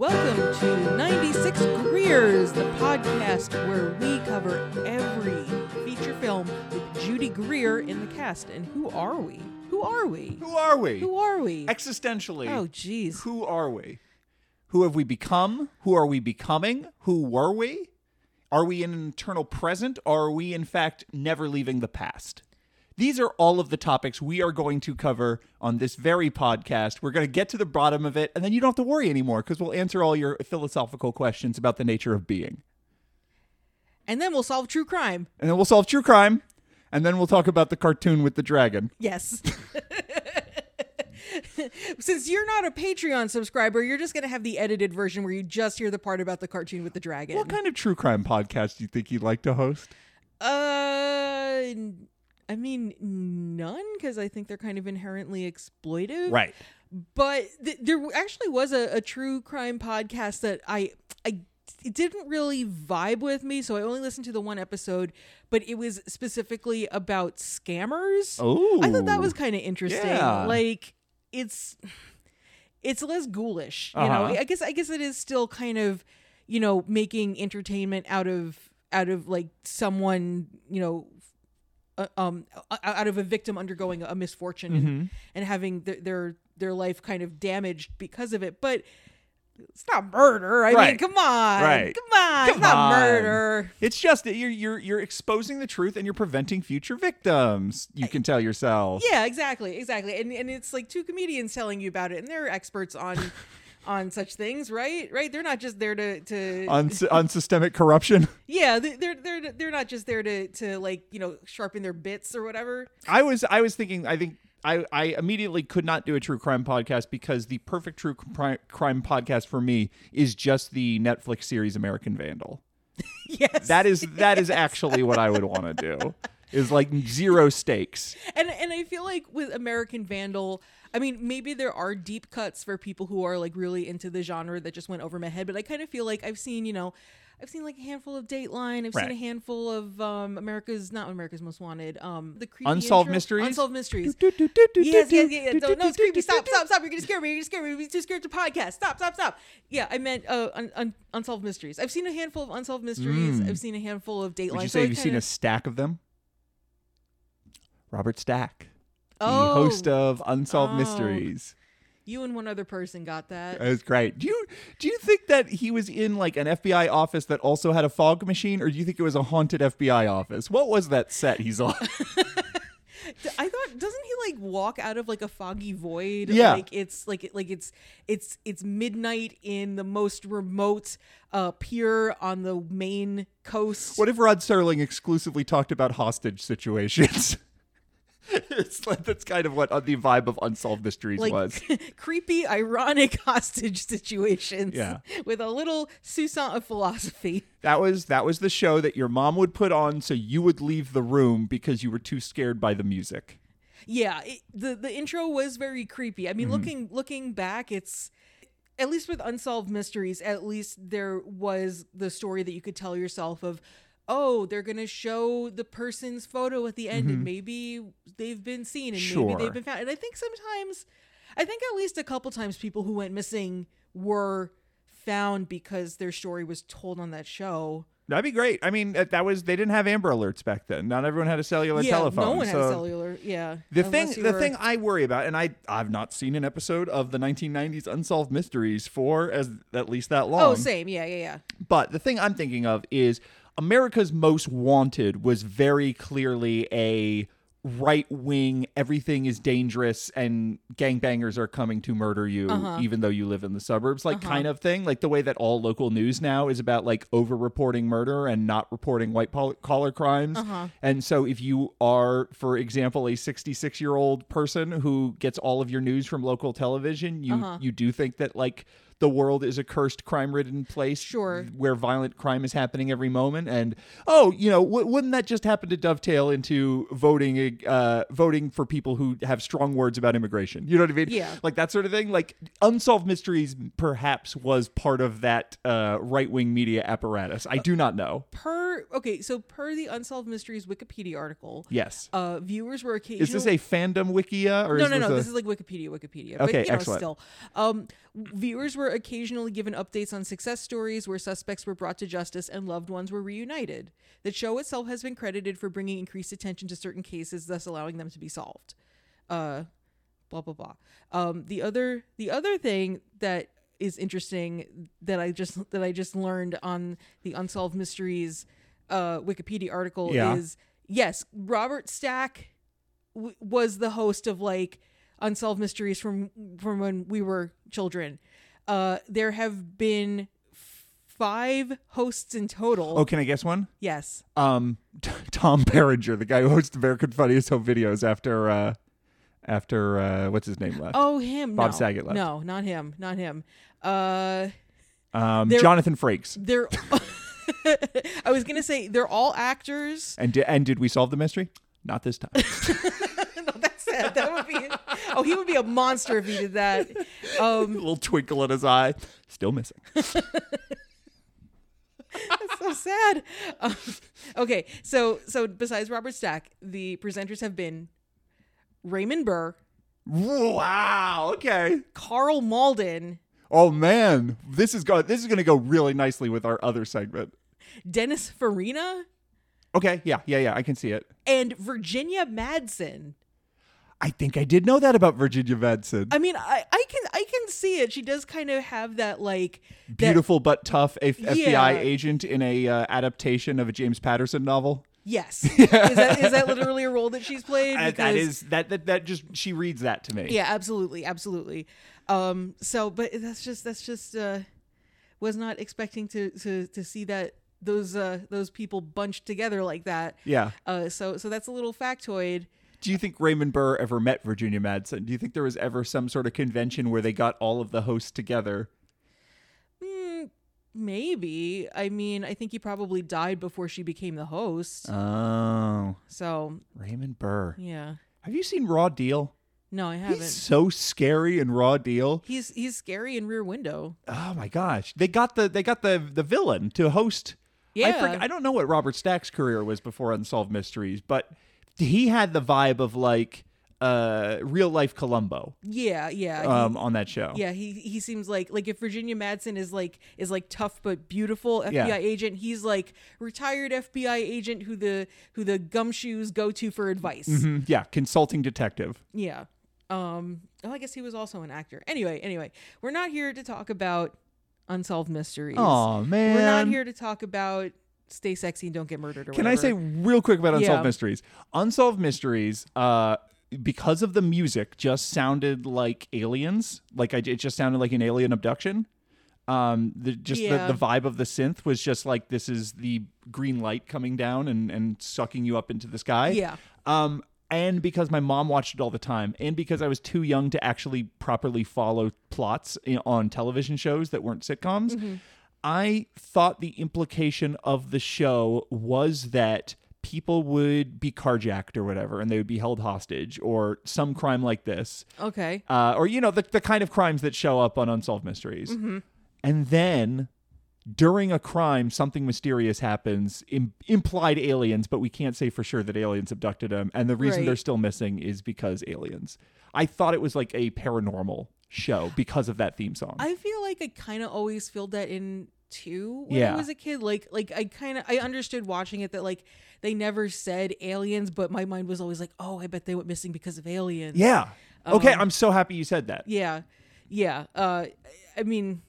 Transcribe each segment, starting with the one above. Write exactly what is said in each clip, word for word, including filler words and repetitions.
Welcome to ninety-six Greers, the podcast where we cover every feature film with Judy Greer in the cast. And who are we? Who are we? Who are we? Who are we? Existentially. Oh, geez. Who are we? Who have we become? Who are we becoming? Who were we? Are we in an eternal present? Or are we, in fact, never leaving the past? These are all of the topics we are going to cover on this very podcast. We're going to get to the bottom of it, and then you don't have to worry anymore because we'll answer all your philosophical questions about the nature of being. And then we'll solve true crime. And then we'll solve true crime, and then we'll talk about the cartoon with the dragon. Yes. Since you're not a Patreon subscriber, you're just going to have the edited version where you just hear the part about the cartoon with the dragon. What kind of true crime podcast do you think you'd like to host? Uh... I mean, none, because I think they're kind of inherently exploitive. Right. But th- there actually was a, a true crime podcast that I, I it didn't really vibe with me, so I only listened to the one episode, but it was specifically about scammers. Oh. I thought that was kind of interesting. Yeah. Like, it's it's less ghoulish, you Uh-huh. know. I guess I guess it is still kind of, you know, making entertainment out of out of like someone, you know, Uh, um, out of a victim undergoing a misfortune and, Mm-hmm. and having th- their their life kind of damaged because of it, but it's not murder. I Right. mean, come on, Right. come on, Come it's not on. murder. It's just that you're you're you're exposing the truth and you're preventing future victims. You can tell yourself. Yeah, exactly, exactly, and and it's like two comedians telling you about it, and they're experts on on such things, right? Right? They're not just there to to On on systemic corruption. yeah, they- they're they're they're not just there to to like, you know, sharpen their bits or whatever. I was I was thinking I think I, I immediately could not do a true crime podcast because the perfect true cri- crime podcast for me is just the Netflix series American Vandal. Yes, That is that is actually what I would want to do. Is like zero stakes. And and I feel like with American Vandal, I mean, maybe there are deep cuts for people who are like really into the genre that just went over my head, but I kind of feel like I've seen, you know, I've seen like a handful of Dateline, I've Right. seen a handful of um America's not America's Most Wanted, um the creepy Unsolved intro- Mysteries? Unsolved Mysteries. Do, do, do, do, Yes, do, yes, do, yeah, yeah. do, No, do, no, it's do, creepy. do, Stop, do. stop, stop. You're gonna scare me. You're gonna scare me. We're too scared to podcast. Stop, stop, stop. Yeah, I meant uh, un- un- Unsolved Mysteries. I've seen a handful of Unsolved Mysteries. Mm. I've seen a handful of Dateline. Would you So say it you've kinda- seen a stack of them? Robert Stack, the Oh. host of Unsolved Oh. Mysteries. You and one other person got that. That was great. Do you do you think that he was in like an F B I office that also had a fog machine, or do you think it was a haunted F B I office? What was that set he's on? I thought, doesn't he like walk out of like a foggy void? Yeah. Like it's like like it's it's it's midnight in the most remote uh pier on the Maine coast. What if Rod Serling exclusively talked about hostage situations? It's like that's kind of what uh, the vibe of Unsolved Mysteries like was. creepy, ironic hostage situations. Yeah. With a little sousson of philosophy. That was that was the show that your mom would put on so you would leave the room because you were too scared by the music. Yeah, it, the the intro was very creepy. I mean, Mm-hmm. looking looking back, it's at least with Unsolved Mysteries, at least there was the story that you could tell yourself of, oh, they're going to show the person's photo at the end and maybe they've been seen and Mm-hmm. Sure. maybe they've been found. And I think sometimes, I think at least a couple times people who went missing were found because their story was told on that show. That'd be great. I mean, that, that was they didn't have Amber Alerts back then. Not everyone had a cellular yeah, telephone. no one so had cellular. Yeah. The thing, unless you the were- thing I worry about, and I I've not seen an episode of the nineteen nineties Unsolved Mysteries for as at least that long. Oh, same. Yeah, yeah, yeah. But the thing I'm thinking of is America's Most Wanted was very clearly a right-wing, everything is dangerous and gangbangers are coming to murder you Uh-huh. even though you live in the suburbs, like Uh-huh. kind of thing. Like the way that all local news now is about like over-reporting murder and not reporting white-collar crimes. Uh-huh. And so if you are, for example, a sixty-six-year-old person who gets all of your news from local television, you, Uh-huh. you do think that like the world is a cursed, crime-ridden place Sure. where violent crime is happening every moment. And, oh, you know, w- wouldn't that just happen to dovetail into voting uh, voting for people who have strong words about immigration? You know what I mean? Yeah. Like that sort of thing. Like Unsolved Mysteries perhaps was part of that uh, right-wing media apparatus. I do not know. Per per okay, so per the Unsolved Mysteries Wikipedia article, Yes. uh, viewers were occasionally. Is this a fandom wikia or no, is no, this no. a... This is like Wikipedia, Wikipedia. Okay, but, you know, excellent. Still, um, viewers were occasionally given updates on success stories where suspects were brought to justice and loved ones were reunited. The show itself has been credited for bringing increased attention to certain cases, thus allowing them to be solved. Uh, blah blah blah. Um, the other the other thing that is interesting that I just that I just learned on the Unsolved Mysteries uh, Wikipedia article Yeah. is yes, Robert Stack w- was the host of like Unsolved Mysteries from from when we were children. Uh, there have been f- five hosts in total. Oh, can I guess one? Yes. Um, t- Tom Berenger, the guy who hosts American Funniest Home Videos after, uh, after uh, what's his name left? Oh, him. Bob no. Saget left. No, not him. Not him. Uh, Um, There- Jonathan Frakes. they're. I was gonna say they're all actors. And di- and did we solve the mystery? Not this time. No, that's sad. That would be. Oh, he would be a monster if he did that. A Um, little twinkle in his eye. Still missing. that's so sad. Um, okay, so so besides Robert Stack, the presenters have been Raymond Burr, Wow. Okay. Carl Malden, Oh man, this is go. This is going to go really nicely with our other segment. Dennis Farina, Okay. Yeah. Yeah. Yeah. I can see it. and Virginia Madsen. I think I did know that about Virginia Madsen. I mean, I, I can I can see it. She does kind of have that like that- Beautiful but tough F- FBI Yeah. agent in a uh, adaptation of a James Patterson novel. Yes, is that is that literally a role that she's played? Uh, that Because- is that, that that just she reads that to me. Yeah, absolutely, absolutely. Um, so, but that's just that's just uh, was not expecting to to to see that those uh those people bunched together like that. Yeah. Uh, so so that's a little factoid. Do you think Raymond Burr ever met Virginia Madsen? Do you think there was ever some sort of convention where they got all of the hosts together? Hmm, maybe. I mean, I think he probably died before she became the host. Oh, So Raymond Burr. yeah. Have you seen Raw Deal? No, I haven't. He's so scary in Raw Deal. He's he's scary in Rear Window. Oh my gosh, they got the they got the the villain to host. Yeah. I, forg- I don't know what Robert Stack's career was before Unsolved Mysteries, but he had the vibe of like uh real life Columbo Yeah, yeah. um he, on that show. yeah, he he seems like like if Virginia Madsen is like is like tough but beautiful F B I Yeah. agent, he's like retired F B I agent who the who the gumshoes go to for advice. Mhm, yeah, consulting detective. Yeah. Um oh, I guess he was also an actor. Anyway, anyway, we're not here to talk about Unsolved Mysteries. Oh man, We're not here to talk about Stay Sexy and Don't Get Murdered or Can whatever. I say real quick about Unsolved Yeah. Mysteries? Unsolved Mysteries, uh, because of the music, just sounded like aliens. Like I, it just sounded like an alien abduction. Um, the just Yeah. the, the vibe of the synth was just like this is the green light coming down and and sucking you up into the sky. Yeah. Um, and because my mom watched it all the time, and because I was too young to actually properly follow plots in, on television shows that weren't sitcoms, Mm-hmm. I thought the implication of the show was that people would be carjacked or whatever, and they would be held hostage, or some crime like this, Okay. uh, or you know the the kind of crimes that show up on Unsolved Mysteries, Mm-hmm. and then. During a crime, something mysterious happens, Im- implied aliens, but we can't say for sure that aliens abducted them. And the reason Right. they're still missing is because aliens. I thought it was like a paranormal show because of that theme song. I feel like I kind of always filled that in too when Yeah. I was a kid. Like, like I kind of I understood watching it that like they never said aliens, but my mind was always like, oh, I bet they went missing because of aliens. yeah. Okay, Um, I'm so happy you said that. yeah, yeah. Uh, I mean,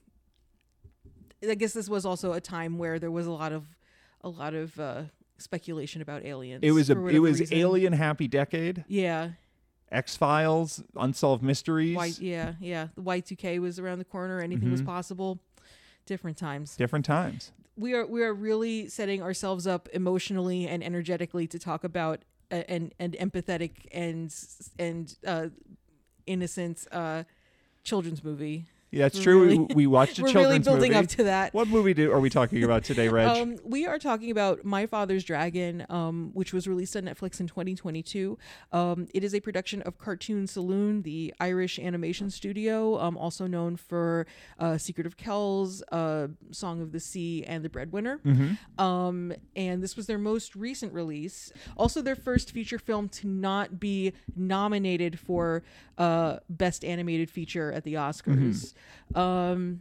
I guess this was also a time where there was a lot of a lot of uh, speculation about aliens. It was for a it whatever was reason. alien happy decade. Yeah. X Files, Unsolved Mysteries, Y, yeah, yeah. The Y two K was around the corner. Anything was Mhm. possible. Different times. different times. We are we are really setting ourselves up emotionally and energetically to talk about a, an an empathetic and and uh, innocent uh, children's movie. Yeah, that's We're true. really- we, we watched a We're children's really building movie. up to that. What movie do, are we talking about today, Reg? Um, we are talking about My Father's Dragon, um, which was released on Netflix in twenty twenty-two. Um, it is a production of Cartoon Saloon, the Irish animation studio, um, also known for uh, Secret of Kells, uh, Song of the Sea, and The Breadwinner. Mm-hmm. Um, and this was their most recent release. Also, their first feature film to not be nominated for uh, Best Animated Feature at the Oscars. Mm-hmm. Um,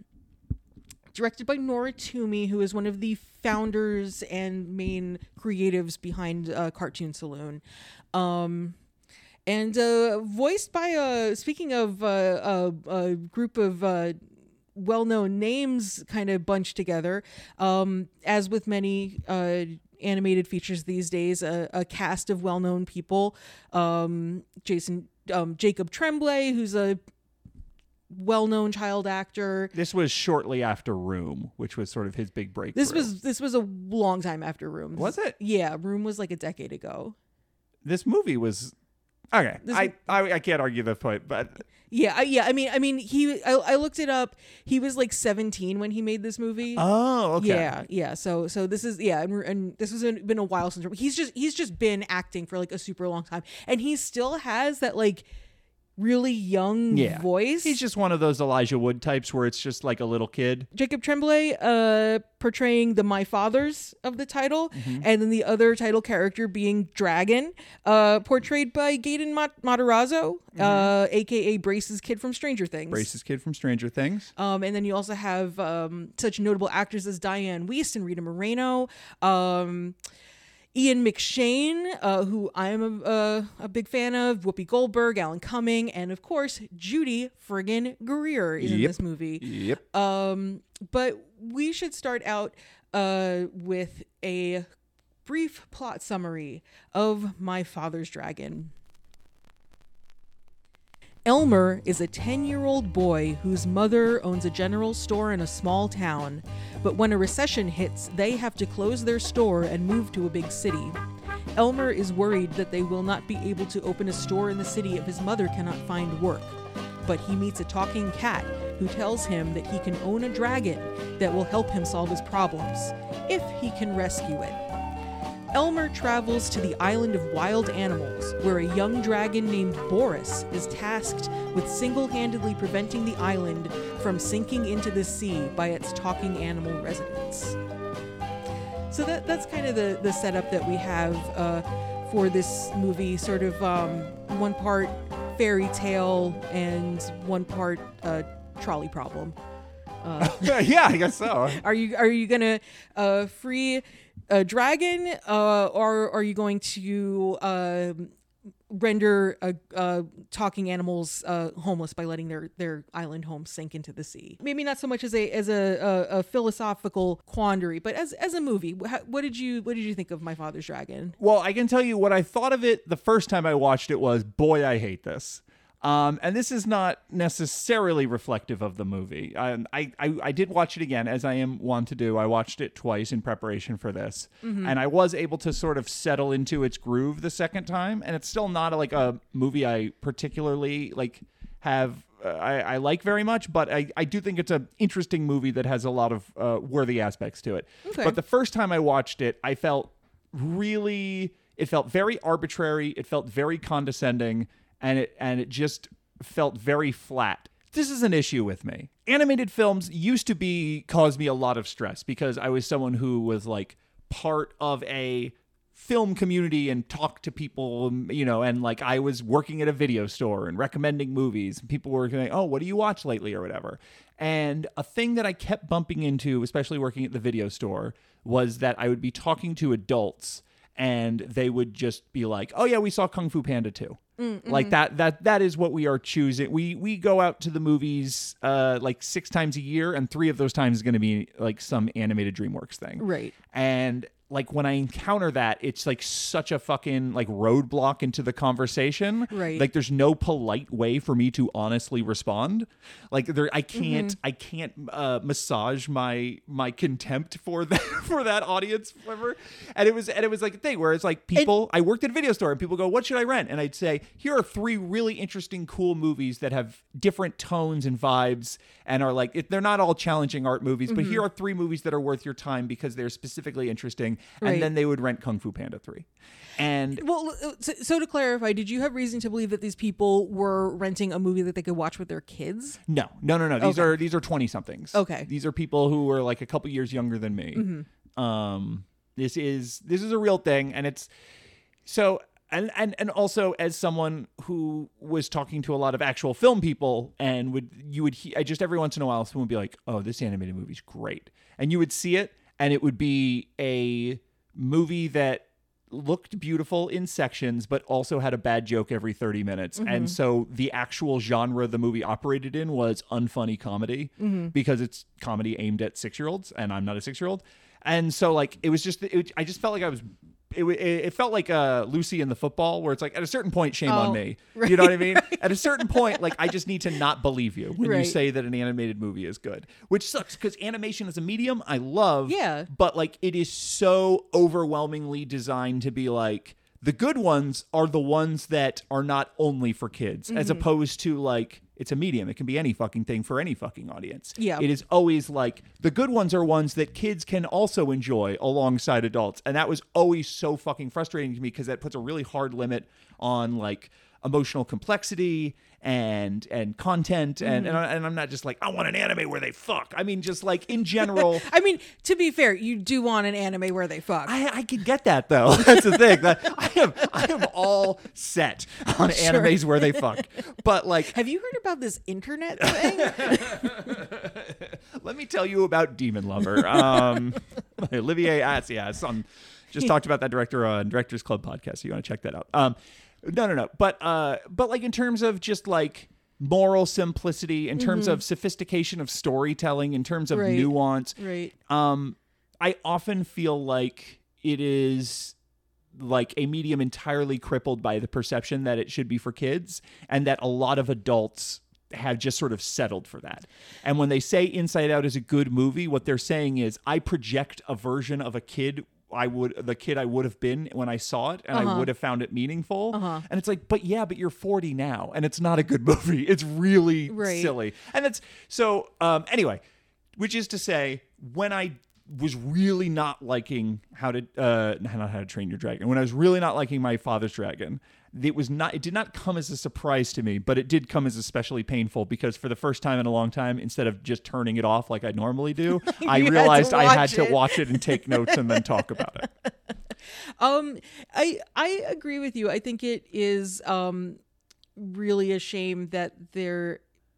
directed by Nora Toomey, who is one of the founders and main creatives behind uh, Cartoon Saloon. Um, and uh, voiced by, uh, speaking of uh, a, a group of uh, well-known names kind of bunched together, um, as with many uh, animated features these days, a, a cast of well-known people. Um, Jason, um, Jacob Tremblay, who's a well-known child actor. This was shortly after Room, which was sort of his big breakthrough. This was this was a long time after Room. Was it? Yeah, Room was like a decade ago. This movie was okay. This I, I I can't argue the point, but Yeah, I, yeah. I mean, I mean, he. I, I looked it up. He was like seventeen when he made this movie. oh, okay. Yeah, yeah. So, so this is yeah, and, and this has been a while since he's just he's just been acting for like a super long time, and he still has that like really young Yeah. voice. He's just one of those Elijah Wood types where it's just like a little kid. Jacob Tremblay uh, portraying the My Fathers of the title, Mm-hmm. and then the other title character being Dragon, uh, portrayed by Gaten Mat- Matarazzo, uh, aka Brace's kid from Stranger Things. Brace's kid from Stranger Things. Um, and then you also have um, such notable actors as Diane Wiest and Rita Moreno. Um, Ian McShane, uh, who I am a, a, a big fan of, Whoopi Goldberg, Alan Cumming, and of course, Judy friggin' Greer is in Yep. this movie. Yep. Um, but we should start out uh, with a brief plot summary of My Father's Dragon. Elmer is a ten-year-old boy whose mother owns a general store in a small town, but when a recession hits, they have to close their store and move to a big city. Elmer is worried that they will not be able to open a store in the city if his mother cannot find work, but he meets a talking cat who tells him that he can own a dragon that will help him solve his problems, if he can rescue it. Elmer travels to the island of wild animals, where a young dragon named Boris is tasked with single-handedly preventing the island from sinking into the sea by its talking animal residents. So that that's kind of the, the setup that we have uh, for this movie, sort of um, one part fairy tale and one part uh, trolley problem. Uh, yeah, I guess so. Are you are you gonna uh, free a dragon, uh, or are you going to uh, render uh, uh, talking animals uh, homeless by letting their, their island home sink into the sea? Maybe not so much as a as a, a, a philosophical quandary, but as as a movie. How, what did you what did you think of My Father's Dragon? Well, I can tell you what I thought of it the first time I watched it was, boy, I hate this. Um, and this is not necessarily reflective of the movie. Um, I, I, I did watch it again, as I am wont to do. I watched it twice in preparation for this. Mm-hmm. And I was able to sort of settle into its groove the second time. And it's still not a, like a movie I particularly like have... Uh, I, I like very much, but I, I do think it's an interesting movie that has a lot of uh, worthy aspects to it. Okay. But the first time I watched it, I felt really... It felt very arbitrary. It felt very condescending. And it and it just felt very flat. This is an issue with me. Animated films used to be cause me a lot of stress because I was someone who was like part of a film community and talked to people, you know, and like I was working at a video store and recommending movies. People were saying, "Oh, what do you watch lately?" or whatever. And a thing that I kept bumping into, especially working at the video store, was that I would be talking to adults and they would just be like, "Oh yeah, we saw Kung Fu Panda two." Mm-hmm. Like that that that is what we are choosing. We we go out to the movies uh like six times a year, and three of those times is going to be like some animated DreamWorks thing. Right. And like when I encounter that, it's like such a fucking like roadblock into the conversation. Right. Like there's no polite way for me to honestly respond. Like there, I can't, Mm-hmm. I can't uh, massage my my contempt for that for that audience member. And it was, and it was like a thing where it's like people. I worked at a video store and people go, "What should I rent?" And I'd say, "Here are three really interesting, cool movies that have different tones and vibes and are like it, they're not all challenging art movies, but here are three movies that are worth your time because they're specifically interesting." Right. And then they would rent Kung Fu Panda three. And Well, so, so to clarify, did you have reason to believe that these people were renting a movie that they could watch with their kids? no, no, no, no. These Okay. are these are twenty somethings. Okay. These are people who are like a couple years younger than me. Mm-hmm. Um, this is this is a real thing, and it's so. And, and and also as someone who was talking to a lot of actual film people and would you would he, I just every once in a while someone would be like, "Oh, this animated movie's great," and you would see it and it would be a movie that looked beautiful in sections but also had a bad joke every thirty minutes. Mm-hmm. And so the actual genre the movie operated in was unfunny comedy Mm-hmm. because it's comedy aimed at six-year-olds and I'm not a six-year-old. And so like it was just it, I just felt like I was It, it it felt like uh, Lucy in the football, where it's like at a certain point, shame Oh, on me. right, You know what I mean? At a certain point, like I just need to not believe you when you Right. say that an animated movie is good, which sucks because animation as a medium I love. Yeah. But like it is so overwhelmingly designed to be like the good ones are the ones that are not only for kids, as Mm-hmm. opposed to like it's a medium. It can be any fucking thing for any fucking audience. Yeah. It is always like the good ones are ones that kids can also enjoy alongside adults. And that was always so fucking frustrating to me because that puts a really hard limit on like emotional complexity and and content and, and, I, and I'm not just like I want an anime where they fuck. I mean just like in general I mean, to be fair, you do want an anime where they fuck. I, I could get that though. That's the thing. That I am I am all set on Sure. animes where they fuck. But like Have you heard about this internet thing? let me tell you about Demon Lover. Um, by Olivier Assayas on just talked about that director on Directors Club podcast. So you want to check that out. Um, no, no, no. But uh, but like in terms of just like moral simplicity, in terms of sophistication of storytelling, in terms of Right. nuance, Right. um, I often feel like it is like a medium entirely crippled by the perception that it should be for kids, and that a lot of adults have just sort of settled for that. And when they say Inside Out is a good movie, what they're saying is I project a version of a kid I would the kid I would have been when I saw it, and I Uh-huh. would have found it meaningful. Uh-huh. And it's like, but yeah, but you're forty now, and it's not a good movie. It's really Right. silly. And that's so. Um, anyway, which is to say, when I was really not liking how to uh, not how to train your dragon, when I was really not liking my father's dragon, it was not. It did not come as a surprise to me, but it did come as especially painful because for the first time in a long time, instead of just turning it off like I normally do, I You had to realized I had watch to it. watch it and take notes and then talk about it. Um, I I agree with you. I think it is um really a shame that they're,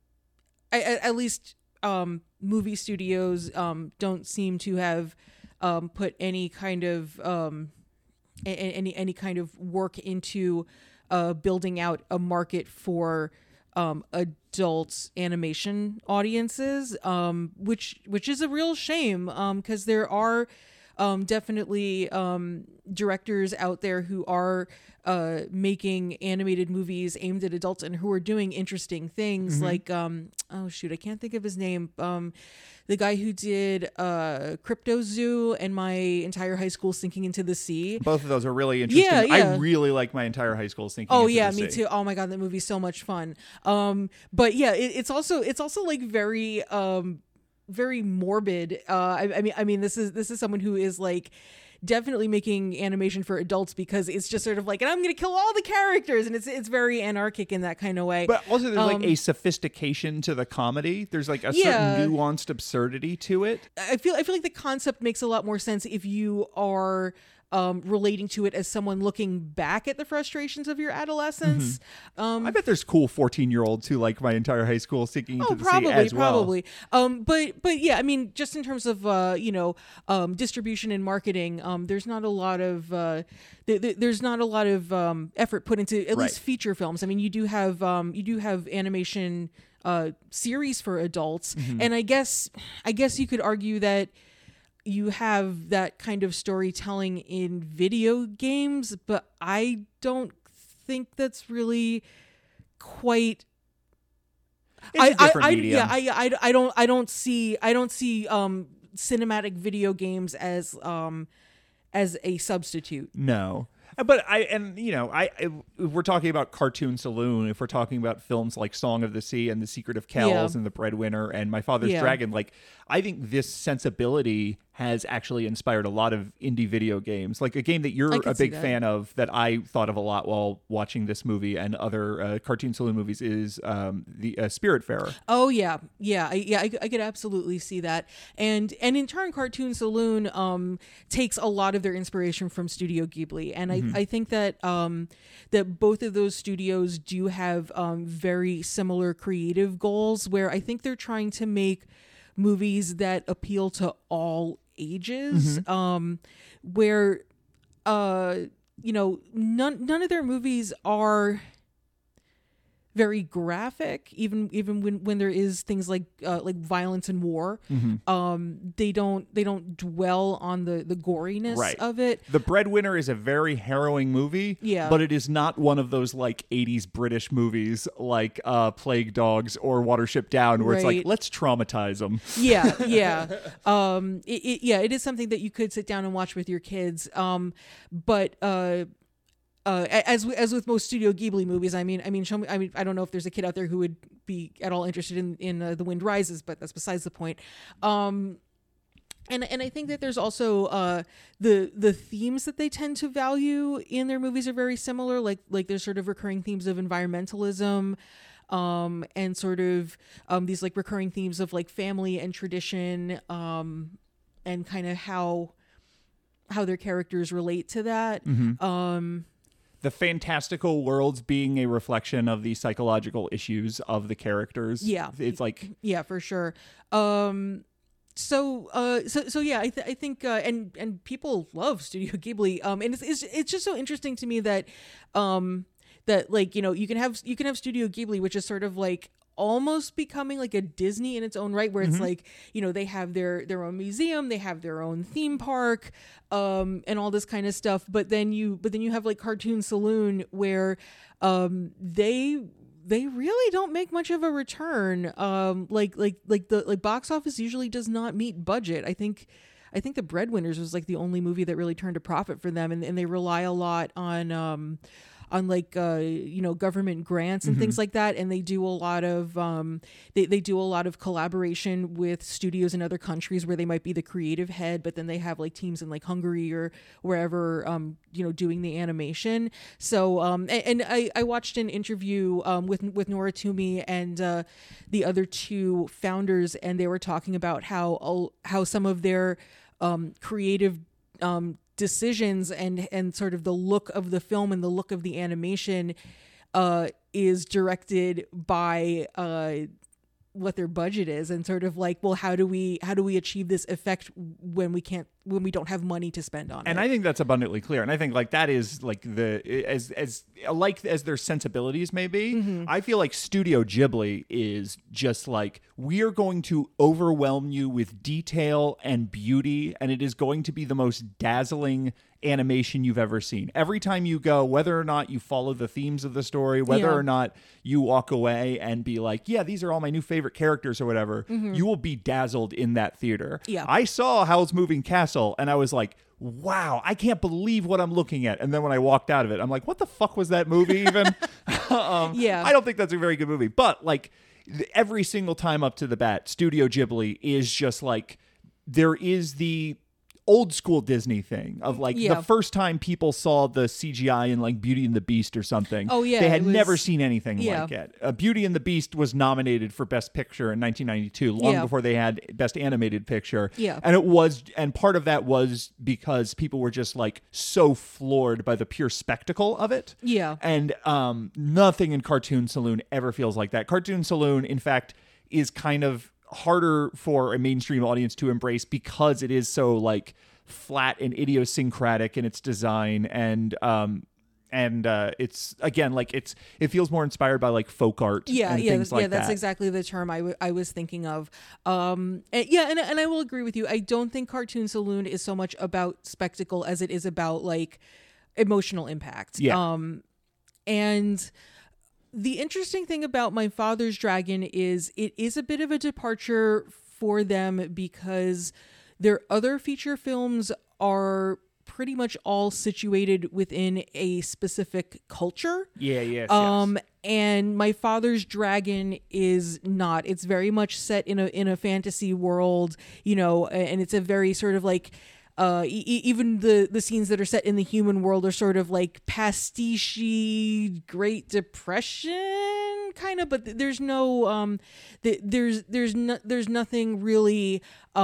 I, at at least um movie studios um don't seem to have um put any kind of um a- a- any any kind of work into uh building out a market for um adult animation audiences, um which which is a real shame, um because there are um definitely um directors out there who are uh making animated movies aimed at adults and who are doing interesting things, like um oh shoot, I can't think of his name, um the guy who did uh Crypto Zoo and My Entire High School Sinking into the Sea. Both of those are really interesting. Yeah, yeah. I really like My Entire High School Sinking Oh into yeah, the me Sea. too. Oh my god, that movie's so much fun. Um, but yeah, it, it's also it's also like very um very morbid. Uh, I, I mean, I mean, this is this is someone who is like definitely making animation for adults because it's just sort of like, and I'm gonna kill all the characters, and it's it's very anarchic in that kind of way. But also there's like Um, a sophistication to the comedy. There's like a Yeah. certain nuanced absurdity to it. I feel I feel like the concept makes a lot more sense if you are um, relating to it as someone looking back at the frustrations of your adolescence. Um, I bet there's cool fourteen-year-olds who like My Entire High School Sinking into Oh, the probably, Sea as well. probably. Um, but but yeah, I mean, just in terms of uh, you know, um, distribution and marketing, um, there's not a lot of uh, th- th- there's not a lot of um, effort put into at Right. least feature films. I mean, you do have um, you do have animation uh, series for adults, Mm-hmm. and I guess I guess you could argue that you have that kind of storytelling in video games, but I don't think that's really quite. It's I, a different I, I, medium. yeah, I, I, I don't, I don't see, I don't see um, cinematic video games as, um, as a substitute. No. But I, and you know, I, I, if we're talking about Cartoon Saloon, if we're talking about films like Song of the Sea and The Secret of Kells Yeah. and The Breadwinner and My Father's Yeah. Dragon, like, I think this sensibility has actually inspired a lot of indie video games. Like a game that you're I can a see big that. fan of that I thought of a lot while watching this movie and other uh, Cartoon Saloon movies is um, the uh, Spiritfarer. Oh yeah, yeah, I, yeah. I, I could absolutely see that, and and in turn, Cartoon Saloon um, takes a lot of their inspiration from Studio Ghibli, and I, I think that um, that both of those studios do have um, very similar creative goals, where I think they're trying to make movies that appeal to all ages, um, where uh, you know none none of their movies are very graphic, even even when, when there is things like uh, like violence and war. Mm-hmm. Um, they don't they don't dwell on the the goriness Right. of it. The Breadwinner is a very harrowing movie, Yeah. but it is not one of those like eighties British movies like uh, Plague Dogs or Watership Down, where it's like, Right. let's traumatize them. Yeah, yeah. Um, it, it, yeah, it is something that you could sit down and watch with your kids. Um, but uh. Uh, as as with most Studio Ghibli movies, I mean, I mean, show me, I mean, I don't know if there's a kid out there who would be at all interested in in uh, The Wind Rises, but that's besides the point. Um, and and I think that there's also uh, the the themes that they tend to value in their movies are very similar. Like like there's sort of recurring themes of environmentalism, um, and sort of um, these like recurring themes of like family and tradition, um, and kind of how how their characters relate to that. Um, The fantastical worlds being a reflection of the psychological issues of the characters. Yeah. It's like, Yeah, for sure. Um, so, uh, so, so yeah, I, th- I think, uh, and and people love Studio Ghibli. Um, and it's, it's it's just so interesting to me that, um, that like you know you can have you can have Studio Ghibli, which is sort of like almost becoming like a Disney in its own right, where it's like you know they have their their own museum, they have their own theme park, um, and all this kind of stuff. But then you but then you have like Cartoon Saloon, where um, they they really don't make much of a return. Um, like like like the like box office usually does not meet budget. I think I think The Breadwinners was like the only movie that really turned a profit for them, and, and they rely a lot on um on like uh you know government grants and things like that, and they do a lot of um they, they do a lot of collaboration with studios in other countries where they might be the creative head, but then they have like teams in like Hungary or wherever um you know doing the animation. So um and, and I, I watched an interview um with with Nora Toomey and uh the other two founders, and they were talking about how how some of their um creative um decisions and and sort of the look of the film and the look of the animation uh is directed by uh what their budget is, and sort of like, well, how do we how do we achieve this effect when we can't when we don't have money to spend on and it. I think that's abundantly clear. And I think like that is like the as as like as their sensibilities may be. Mm-hmm. I feel like Studio Ghibli is just like, we are going to overwhelm you with detail and beauty, and it is going to be the most dazzling animation you've ever seen. Every time you go, whether or not you follow the themes of the story, whether Yeah. or not you walk away and be like, yeah, these are all my new favorite characters or whatever, you will be dazzled in that theater. Yeah. I saw Howl's Moving Castle and I was like, wow, I can't believe what I'm looking at. And then when I walked out of it, I'm like, what the fuck was that movie even? um, Yeah. I don't think that's a very good movie. But like th- every single time up to the bat, Studio Ghibli is just like, there is the old school Disney thing of like Yeah. the first time people saw the C G I in like Beauty and the Beast or something. Oh, yeah, They had it was- never seen anything yeah. like it. Uh, Beauty and the Beast was nominated for Best Picture in nineteen ninety-two, long Yeah. before they had Best Animated Picture. Yeah. And it was, and part of that was because people were just like so floored by the pure spectacle of it. Yeah. And um, nothing in Cartoon Saloon ever feels like that. Cartoon Saloon, in fact, is kind of harder for a mainstream audience to embrace because it is so like flat and idiosyncratic in its design, and um and uh, it's again like it's it feels more inspired by like folk art. Yeah, and yeah, things like yeah. That's that. exactly the term I, w- I was thinking of. Um, and, yeah, and and I will agree with you. I don't think Cartoon Saloon is so much about spectacle as it is about like emotional impact. Yeah. Um, and the interesting thing about My Father's Dragon is it is a bit of a departure for them because their other feature films are pretty much all situated within a specific culture. Yeah, yes, Um, yes. and My Father's Dragon is not. It's very much set in a in a fantasy world, you know, and it's a very sort of like uh e- even the the scenes that are set in the human world are sort of like pastiche Great Depression kind of, but there's no um th- there's there's no, there's nothing really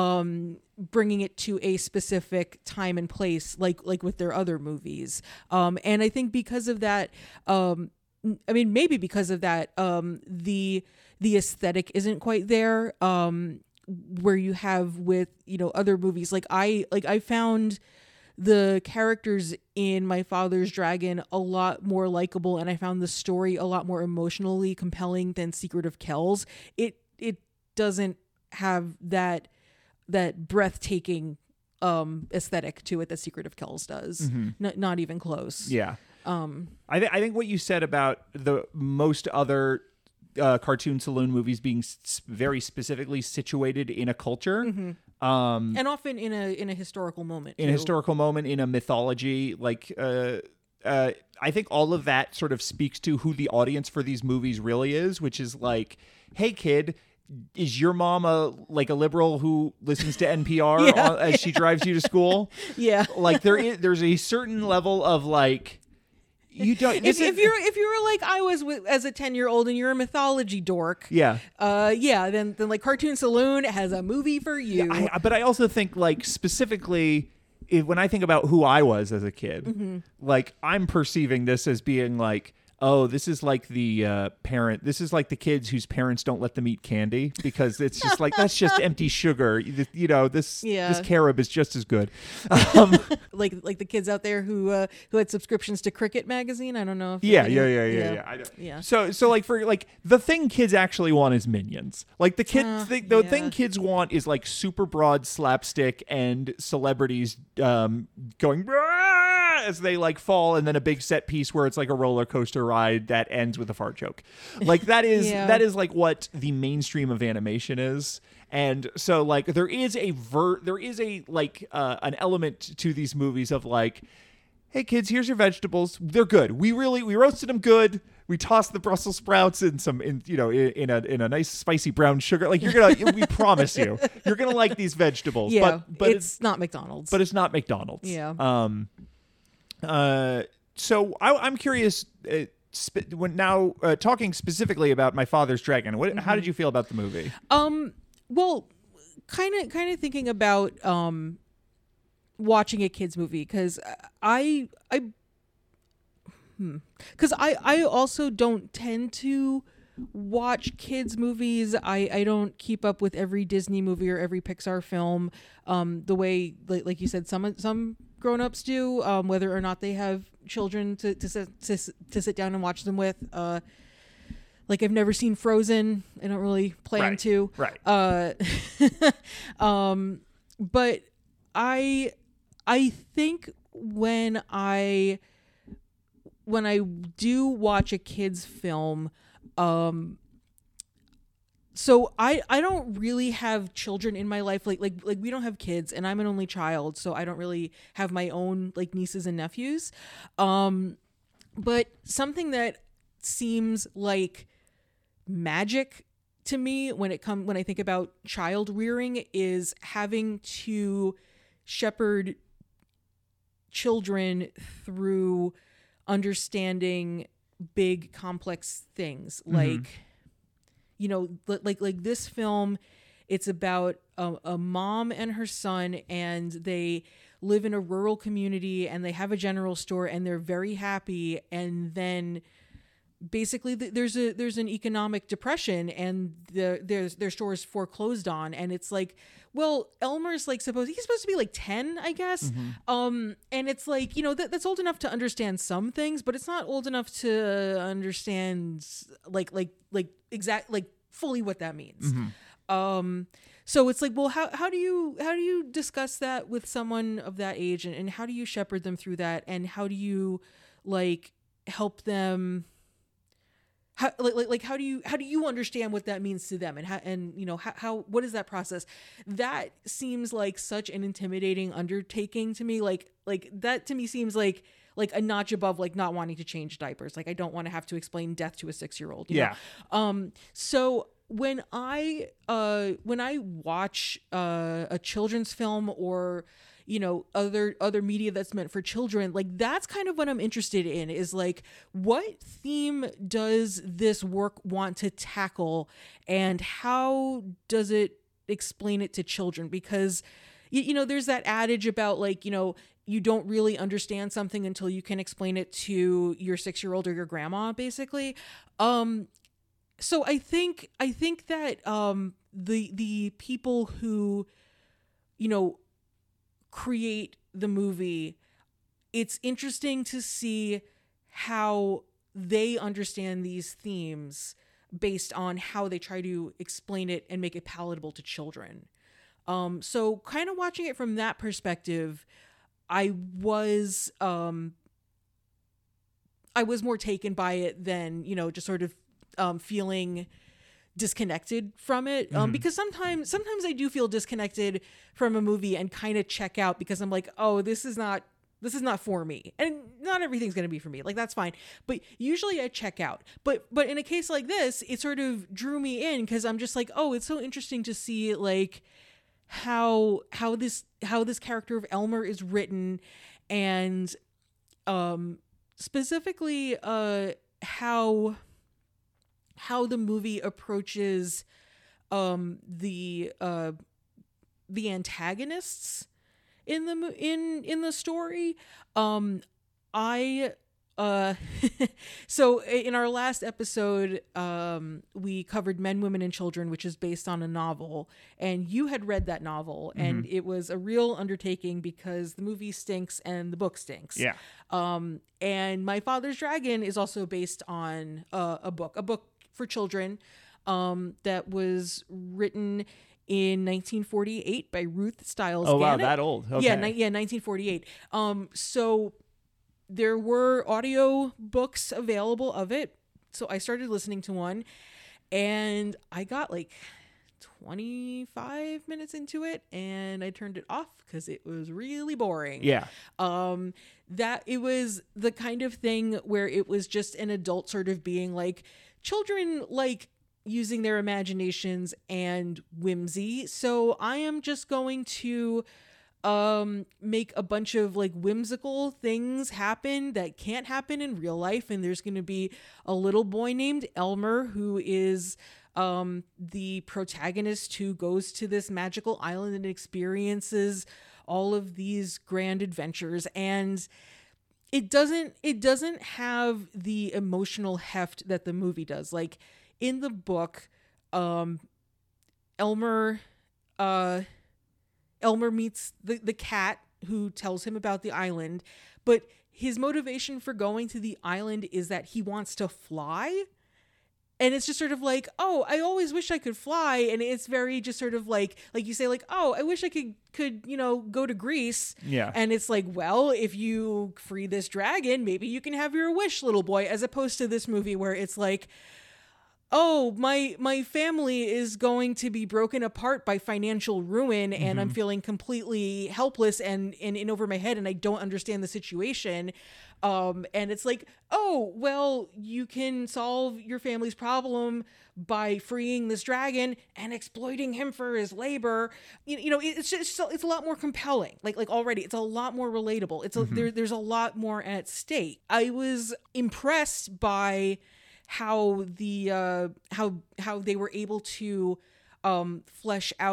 um bringing it to a specific time and place like like with their other movies. Um and I think because of that, um I mean maybe because of that, um the the aesthetic isn't quite there. Um where you have with, you know, other movies. Like I like I found the characters in My Father's Dragon a lot more likable, and I found the story a lot more emotionally compelling than Secret of Kells. It it doesn't have that that breathtaking um aesthetic to it that Secret of Kells does. Mm-hmm. N- not even close. Yeah. Um I, th- I think what you said about the most other uh, Cartoon Saloon movies being s- very specifically situated in a culture, mm-hmm. um, and often in a in a historical moment. in a too. historical moment, in a mythology, like uh, uh, I think all of that sort of speaks to who the audience for these movies really is, which is like, hey kid, is your mom a like a liberal who listens to N P R Yeah. on, as she drives you to school? Yeah. Like there is there's a certain level of like. You don't. If, this if is- you're if you were like I was with, as a ten year old and you're a mythology dork, yeah, uh, yeah, then then like Cartoon Saloon has a movie for you. I, but I also think like specifically if, when I think about who I was as a kid, Mm-hmm. like I'm perceiving this as being like, oh, this is like the uh, parent. This is like the kids whose parents don't let them eat candy because it's just like that's just empty sugar. You, you know, this Yeah. this carob is just as good. Um, like like the kids out there who uh, who had subscriptions to Cricket magazine. I don't know. If yeah, any- yeah, yeah, yeah, yeah. I don't. Yeah. So, so like for like the thing kids actually want is Minions. Like the kids, Uh, the, the yeah. thing kids want is like super broad slapstick and celebrities um, going "Rah!" as they like fall, and then a big set piece where it's like a roller coaster ride that ends with a fart joke. Like that is Yeah. that is like what the mainstream of animation is. And so like there is a ver there is a like uh, an element to these movies of like, hey kids, here's your vegetables. They're good. We really we roasted them good. We tossed the Brussels sprouts in some in you know in, in a in a nice spicy brown sugar. Like you're gonna we promise you you're gonna like these vegetables. Yeah, but but it's, it's not McDonald's. but it's not McDonald's. Yeah. Um. Uh. So I, I'm curious. Uh, sp- when now uh, talking specifically about My Father's Dragon, what? How did you feel about the movie? Um, well, kind of, kind of thinking about um, watching a kids movie because I, I, hmm, because I, I also don't tend to watch kids movies. I, I don't keep up with every Disney movie or every Pixar film, um, the way like, like you said, some some grown-ups do, um, whether or not they have children to to sit, to, to sit down and watch them with. Uh, Like I've never seen Frozen. I don't really plan Right, to. right. Uh, um, but I, I think when I, when I do watch a kid's film, um, so I, I don't really have children in my life. Like, like, like we don't have kids and I'm an only child. So I don't really have my own like nieces and nephews. Um, but something that seems like magic to me when it come when I think about child rearing is having to shepherd children through understanding big complex things like you know li- like like this film. It's about a, a mom and her son, and they live in a rural community and they have a general store and they're very happy, and then basically th- there's a there's an economic depression and the there's their stores foreclosed on, and it's like, well, Elmer's like supposed he's supposed to be like ten, I guess. Mm-hmm. Um and it's like, you know, that that's old enough to understand some things, but it's not old enough to understand like like like exact like fully what that means. Mm-hmm. Um so it's like, well, how how do you how do you discuss that with someone of that age, and, and how do you shepherd them through that, and how do you like help them How, like, like, like, how do you, how do you understand what that means to them? And how, and, you know, how, how, what is that process? That seems like such an intimidating undertaking to me. Like, like that to me seems like, like a notch above, like not wanting to change diapers. Like, I don't want to have to explain death to a six-year-old. Yeah. Know? Um, so when I, uh, when I watch, uh, a children's film or, you know, other other media that's meant for children, like that's kind of what I'm interested in, is like, what theme does this work want to tackle, and how does it explain it to children? Because you, you know, there's that adage about like, you know, you don't really understand something until you can explain it to your six-year-old or your grandma, basically. Um so I think I think that um the the people who, you know, create the movie, it's interesting to see how they understand these themes based on how they try to explain it and make it palatable to children. Um, so kind of watching it from that perspective, I was, um, I was more taken by it than, you know, just sort of, um, feeling disconnected from it, um, mm-hmm. because sometimes sometimes I do feel disconnected from a movie and kind of check out because I'm like, oh, this is not this is not for me, and not everything's going to be for me. Like, that's fine, but usually I check out. But but in a case like this, it sort of drew me in because I'm just like, oh, it's so interesting to see like how how this how this character of Elmer is written, and um specifically uh how. how the movie approaches um, the uh, the antagonists in the in in the story. Um, I uh, so in our last episode, um, we covered Men, Women, and Children, which is based on a novel, and you had read that novel, mm-hmm. and it was a real undertaking because the movie stinks and the book stinks. Yeah. Um, and My Father's Dragon is also based on uh, a book, a book. for children, um, that was written in nineteen forty-eight by Ruth Stiles Oh, wow, Gannett. that old. Okay. Yeah, ni- yeah, nineteen forty-eight. Um, so there were audio books available of it. So I started listening to one, and I got like twenty-five minutes into it, and I turned it off because it was really boring. Yeah. Um, that it was the kind of thing where it was just an adult sort of being like, children like using their imaginations and whimsy, so I am just going to um make a bunch of like whimsical things happen that can't happen in real life. And there's going to be a little boy named Elmer who is um the protagonist, who goes to this magical island and experiences all of these grand adventures. And It doesn't it doesn't have the emotional heft that the movie does. Like in the book, um, Elmer uh, Elmer meets the, the cat who tells him about the island, but his motivation for going to the island is that he wants to fly. And it's just sort of like, oh, I always wish I could fly. And it's very just sort of like, like you say, like, oh, I wish I could, could, you know, go to Greece. Yeah. And it's like, well, if you free this dragon, maybe you can have your wish, little boy, as opposed to this movie where it's like, oh, my my family is going to be broken apart by financial ruin, and mm-hmm. I'm feeling completely helpless and, and in over my head, and I don't understand the situation. Um, and it's like, oh, well, you can solve your family's problem by freeing this dragon and exploiting him for his labor. You, you know, it's just, it's a lot more compelling. Like, like already, it's a lot more relatable. It's a, mm-hmm. there, there's a lot more at stake. I was impressed by how the uh, how how they were able to um, flesh out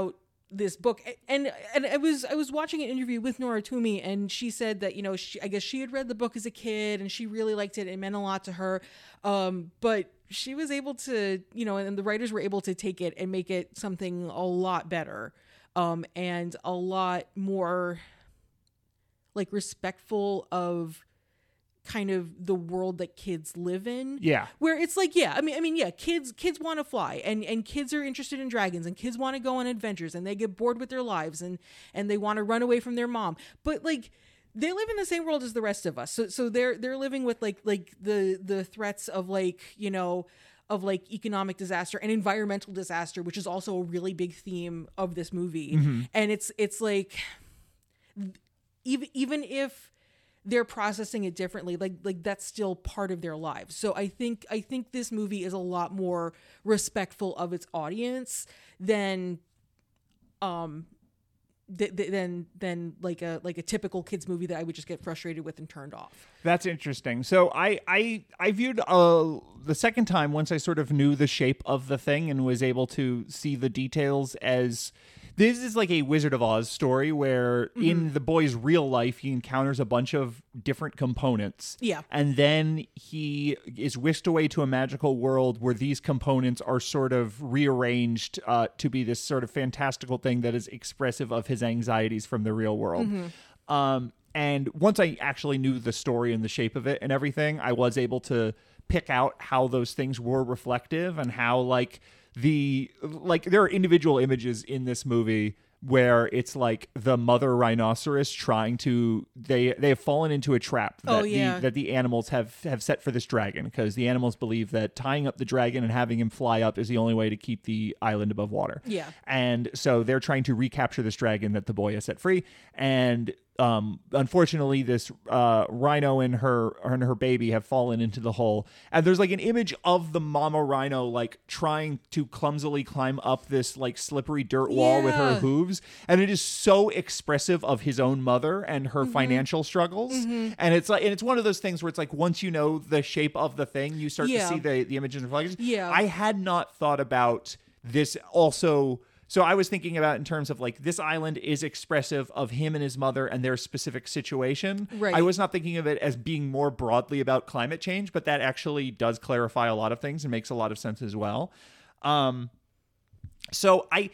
this book. And and I was I was watching an interview with Nora Twomey, and she said that, you know, she, I guess she had read the book as a kid and she really liked it. It meant a lot to her. Um, but she was able to, you know, and the writers were able to take it and make it something a lot better, um, and a lot more like respectful of kind of the world that kids live in. Yeah. Where it's like, yeah, I mean, I mean, yeah, kids, kids want to fly, and, and kids are interested in dragons, and kids want to go on adventures, and they get bored with their lives, and, and they want to run away from their mom. But like, they live in the same world as the rest of us. So, so they're, they're living with like, like the, the threats of like, you know, of like economic disaster and environmental disaster, which is also a really big theme of this movie. Mm-hmm. And it's, it's like, even, even if they're processing it differently, like like that's still part of their lives. So I think I think this movie is a lot more respectful of its audience than um th- th- than than like a like a typical kids movie that I would just get frustrated with and turned off. That's interesting. So I I I viewed uh the second time, once I sort of knew the shape of the thing and was able to see the details, as this is like a Wizard of Oz story where mm-hmm. in the boy's real life, he encounters a bunch of different components. Yeah. And then he is whisked away to a magical world where these components are sort of rearranged uh, to be this sort of fantastical thing that is expressive of his anxieties from the real world. Mm-hmm. Um, and once I actually knew the story and the shape of it and everything, I was able to pick out how those things were reflective and how, like, the like there are individual images in this movie where it's like the mother rhinoceros trying to they they have fallen into a trap that oh, yeah. the that the animals have have set for this dragon, because the animals believe that tying up the dragon and having him fly up is the only way to keep the island above water. Yeah. And so they're trying to recapture this dragon that the boy has set free, and Um, unfortunately, this uh, rhino and her and her baby have fallen into the hole, and there's like an image of the mama rhino like trying to clumsily climb up this like slippery dirt wall yeah. with her hooves, and it is so expressive of his own mother and her mm-hmm. financial struggles. Mm-hmm. And it's like, and it's one of those things where it's like once you know the shape of the thing, you start yeah. to see the the images and reflections. Yeah, I had not thought about this also. So I was thinking about in terms of like this island is expressive of him and his mother and their specific situation. Right. I was not thinking of it as being more broadly about climate change, but that actually does clarify a lot of things and makes a lot of sense as well. Um, so I,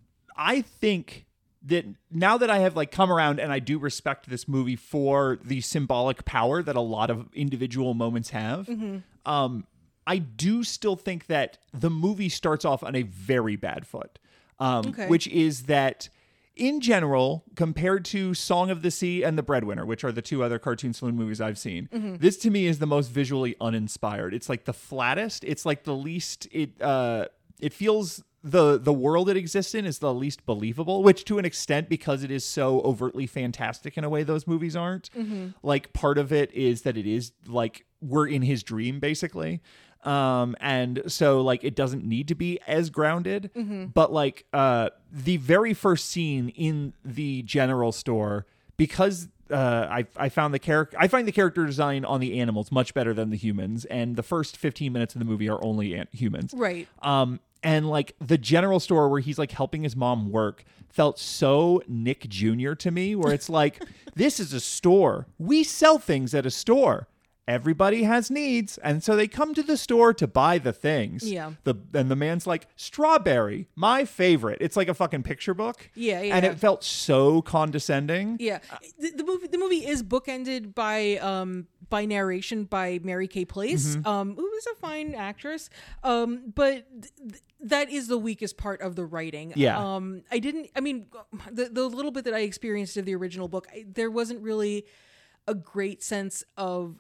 I think that now that I have like come around and I do respect this movie for the symbolic power that a lot of individual moments have, mm-hmm. um, I do still think that the movie starts off on a very bad foot. Um, okay. Which is that, in general, compared to Song of the Sea and The Breadwinner, which are the two other Cartoon Saloon movies I've seen, mm-hmm. this to me is the most visually uninspired. It's like the flattest. It's like the least. It uh, it feels the the world it exists in is the least believable. Which, to an extent, because it is so overtly fantastic in a way those movies aren't. Mm-hmm. Like part of it is that it is like we're in his dream, basically. Um, and so like, it doesn't need to be as grounded, mm-hmm. but like, uh, the very first scene in the general store, because, uh, I, I found the character, I find the character design on the animals much better than the humans. And the first fifteen minutes of the movie are only an- humans. Right. Um, and like the general store where he's like helping his mom work felt so Nick Junior to me, where it's like, this is a store. We sell things at a store. Everybody has needs, and so they come to the store to buy the things. Yeah. The and the man's like, strawberry, my favorite. It's like a fucking picture book. Yeah, yeah. And it felt so condescending. Yeah. The, the movie the movie is bookended by um by narration by Mary Kay Place, mm-hmm. um, who is a fine actress. Um, but th- that is the weakest part of the writing. Yeah. Um, I didn't. I mean, the the little bit that I experienced of the original book, I, there wasn't really a great sense of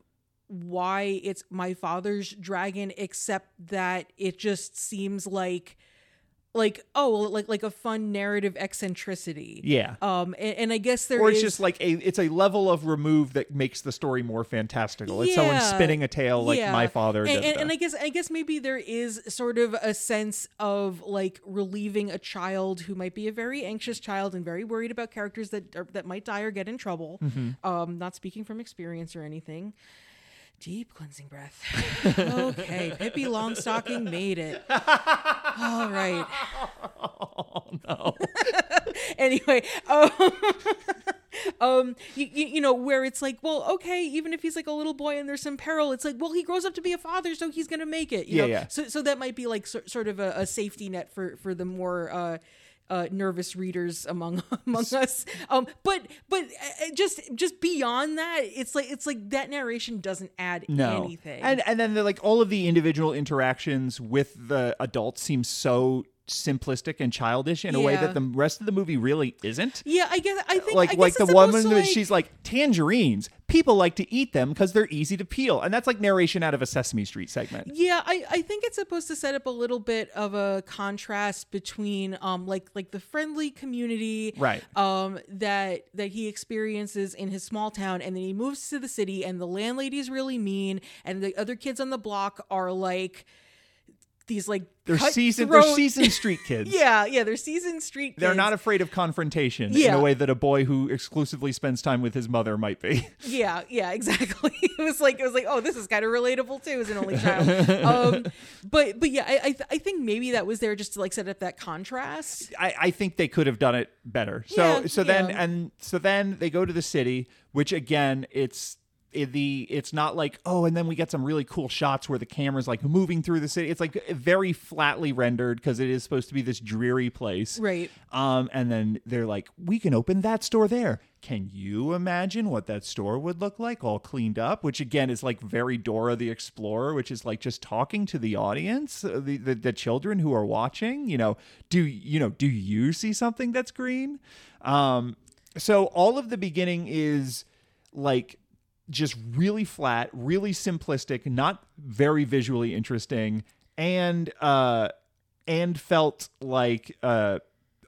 why it's my father's dragon, except that it just seems like like oh like like a fun narrative eccentricity. Yeah. Um and, and I guess there or it's is, just like a it's a level of remove that makes the story more fantastical. It's yeah, someone spinning a tale like yeah. my father and, did. And, and I guess I guess maybe there is sort of a sense of like relieving a child who might be a very anxious child and very worried about characters that are, that might die or get in trouble. Mm-hmm. Um not speaking from experience or anything. Deep cleansing breath. Okay, Pippi Longstocking made it. All right. Oh, no. Anyway, um, um, you, you, you know, where it's like, well, okay, even if he's like a little boy and there's some peril, it's like, well, he grows up to be a father, so he's gonna make it. You Yeah, know? yeah. So, so that might be like so, sort of a, a safety net for for the more. Uh, Uh, nervous readers among among us, um, but but uh, just just beyond that, it's like it's like that narration doesn't add No. anything. And and then the, like all of the individual interactions with the adults seem so simplistic and childish in a way Yeah. that the rest of the movie really isn't. yeah, I guess I think Like I guess like the it's woman supposed to, that like- she's like, tangerines. People like to eat them because they're easy to peel, and that's like narration out of a Sesame Street segment. Yeah, I, I think it's supposed to set up a little bit of a contrast between um like like the friendly community Right. um that that he experiences in his small town, and then he moves to the city and the landlady's really mean and the other kids on the block are like these like They're seasoned. They're cutthroat- seasoned street kids. yeah, yeah, they're seasoned street kids. They're not afraid of confrontation in Yeah. a way that a boy who exclusively spends time with his mother might be. Yeah, yeah, exactly. It was like it was like, oh, this is kind of relatable too as an only child. Um, but but yeah, I I, th- I think maybe that was there just to like set up that contrast. I, I think they could have done it better. So Yeah, so then yeah. and so then they go to the city, which again, it's it, the it's not like, oh, and then we get some really cool shots where the camera's like moving through the city. It's like very flatly rendered because it is supposed to be this dreary place. Right. Um, and then they're like, we can open that store there. Can you imagine what that store would look like all cleaned up? Which again is like very Dora the Explorer, which is like just talking to the audience, uh, the, the the children who are watching. You know, do you know? Do you see something that's green? Um, so all of the beginning is like just really flat, really simplistic, not very visually interesting, and uh, and felt like uh.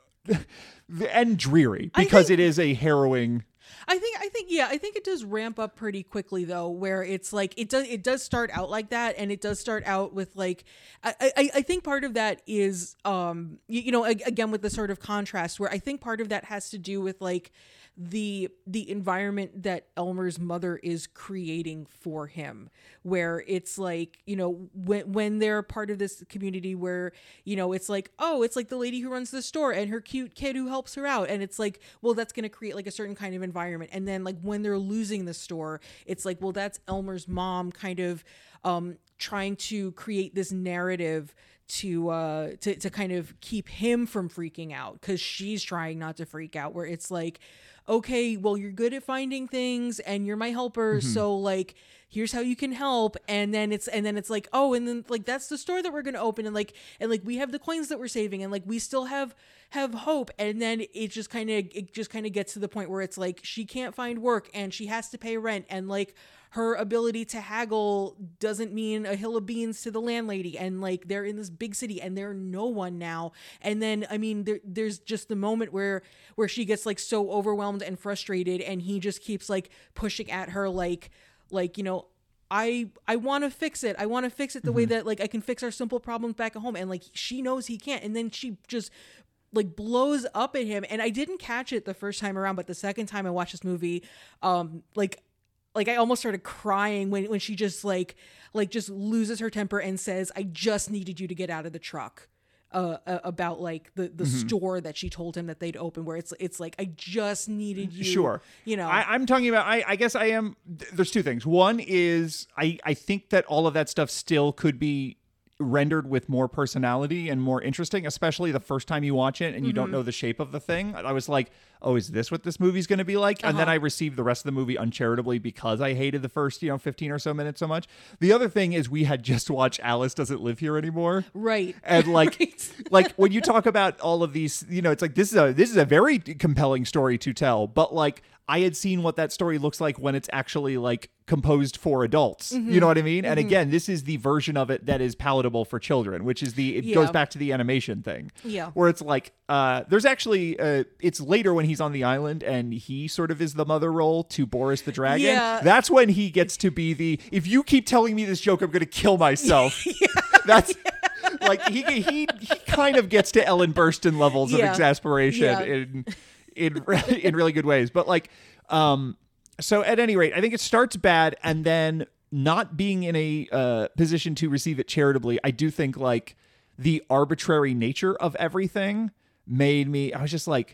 and dreary because think- it is a harrowing. I think I think yeah, I think it does ramp up pretty quickly though, where it's like it does it does start out like that, and it does start out with like I I, I think part of that is um you, you know ag- again with the sort of contrast where I think part of that has to do with like the the environment that Elmer's mother is creating for him, where it's like, you know, when when they're part of this community where, you know, it's like, oh, it's like the lady who runs the store and her cute kid who helps her out, and it's like, well, that's going to create like a certain kind of environment. And then like when they're losing the store, it's like, well, that's Elmer's mom kind of um trying to create this narrative to uh to, to kind of keep him from freaking out because she's trying not to freak out, where it's like, okay, well, you're good at finding things and you're my helper, Mm-hmm. so like here's how you can help. And then it's and then it's like, oh, and then like that's the store that we're gonna open, and like and like we have the coins that we're saving, and like we still have have hope. And then it just kind of it just kind of gets to the point where it's like she can't find work and she has to pay rent, and like her ability to haggle doesn't mean a hill of beans to the landlady, and like they're in this big city and they're no one now. And then I mean there, there's just the moment where where she gets like so overwhelmed and frustrated, and he just keeps like pushing at her like like you know I I want to fix it. I want to fix it the way that like I can fix our simple problems back at home, and like she knows he can't, and then she just like blows up at him. And I didn't catch it the first time around, but the second time I watched this movie, um like like I almost started crying when when she just like like just loses her temper and says, I just needed you to get out of the truck. Uh, uh, about like the the Mm-hmm. store that she told him that they'd open, where it's it's like, I just needed you. Sure. You know. I, I'm talking about, I, I guess I am, th- there's two things. One is I, I think that all of that stuff still could be rendered with more personality and more interesting, especially the first time you watch it and you Mm-hmm. don't know the shape of the thing. I was like, oh, is this what this movie's going to be like? And then Uh-huh. I received the rest of the movie uncharitably because I hated the first, you know, fifteen or so minutes so much. The other thing is we had just watched Alice Doesn't Live Here Anymore. Right. And like, Right. like when you talk about all of these, you know, it's like this is a this is a very compelling story to tell. But like, I had seen what that story looks like when it's actually like composed for adults. Mm-hmm. You know what I mean? And again, this is the version of it that is palatable for children, which is the it Yeah. goes back to the animation thing. Yeah. Where it's like, uh, there's actually uh, it's later when he's on the island and he sort of is the mother role to Boris the Dragon. Yeah. That's when he gets to be the, if you keep telling me this joke, I'm going to kill myself. That's like he, he he kind of gets to Ellen Burstyn levels of Yeah. exasperation Yeah. in in in really good ways. But like, um, so at any rate, I think it starts bad, and then not being in a uh, position to receive it charitably, I do think like the arbitrary nature of everything made me. I was just like,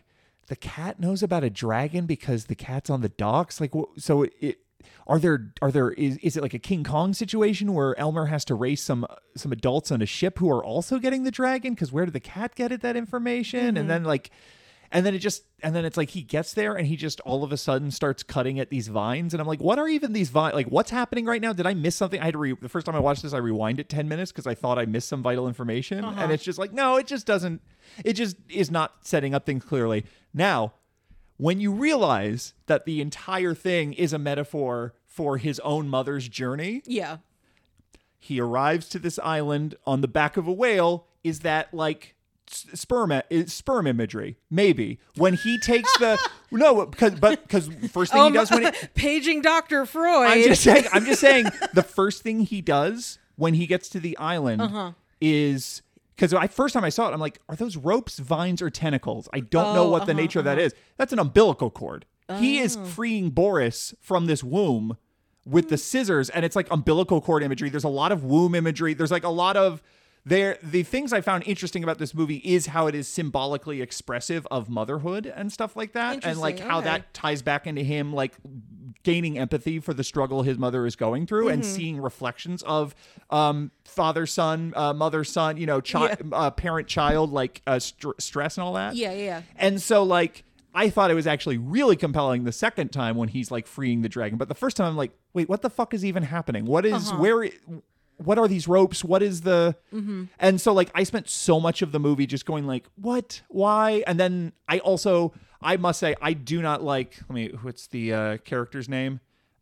the cat knows about a dragon because the cat's on the docks. Like, wh- so it, it are there are there is is it like a King Kong situation where Elmer has to race some some adults on a ship who are also getting the dragon? Because where did the cat get it that information? Mm-hmm. And then like. And then it just, and then it's like he gets there and he just all of a sudden starts cutting at these vines. And I'm like, what are even these vines? Like, what's happening right now? Did I miss something? I had to re, the first time I watched this, I rewind it ten minutes because I thought I missed some vital information. Uh-huh. And it's just like, no, it just doesn't, it just is not setting up things clearly. Now, when you realize that the entire thing is a metaphor for his own mother's journey. Yeah. He arrives to this island on the back of a whale. Is that like, sperm sperm imagery maybe when he takes the no because but because first thing um, he does when it, paging Doctor Freud. I'm just saying I'm just saying the first thing he does when he gets to the island uh-huh. is because I first time I saw it I'm like, are those ropes, vines, or tentacles? I don't oh, know what uh-huh, the nature uh-huh. of that is. That's an umbilical cord. Oh. He is freeing Boris from this womb with the scissors, and it's like umbilical cord imagery. There's a lot of womb imagery. There's like a lot of There, the things I found interesting about this movie is how it is symbolically expressive of motherhood and stuff like that. And like how okay. that ties back into him like gaining empathy for the struggle his mother is going through mm-hmm. and seeing reflections of um, father, son, uh, mother, son, you know, chi- yeah. uh, parent, child, like uh, st- stress and all that. Yeah, yeah. And so like, I thought it was actually really compelling the second time when he's like freeing the dragon. But the first time I'm like, wait, what the fuck is even happening? What is, uh-huh. where... what are these ropes? What is the, mm-hmm. and so like I spent so much of the movie just going like, what, why? And then I also, I must say, I do not like, let me, what's the uh, character's name?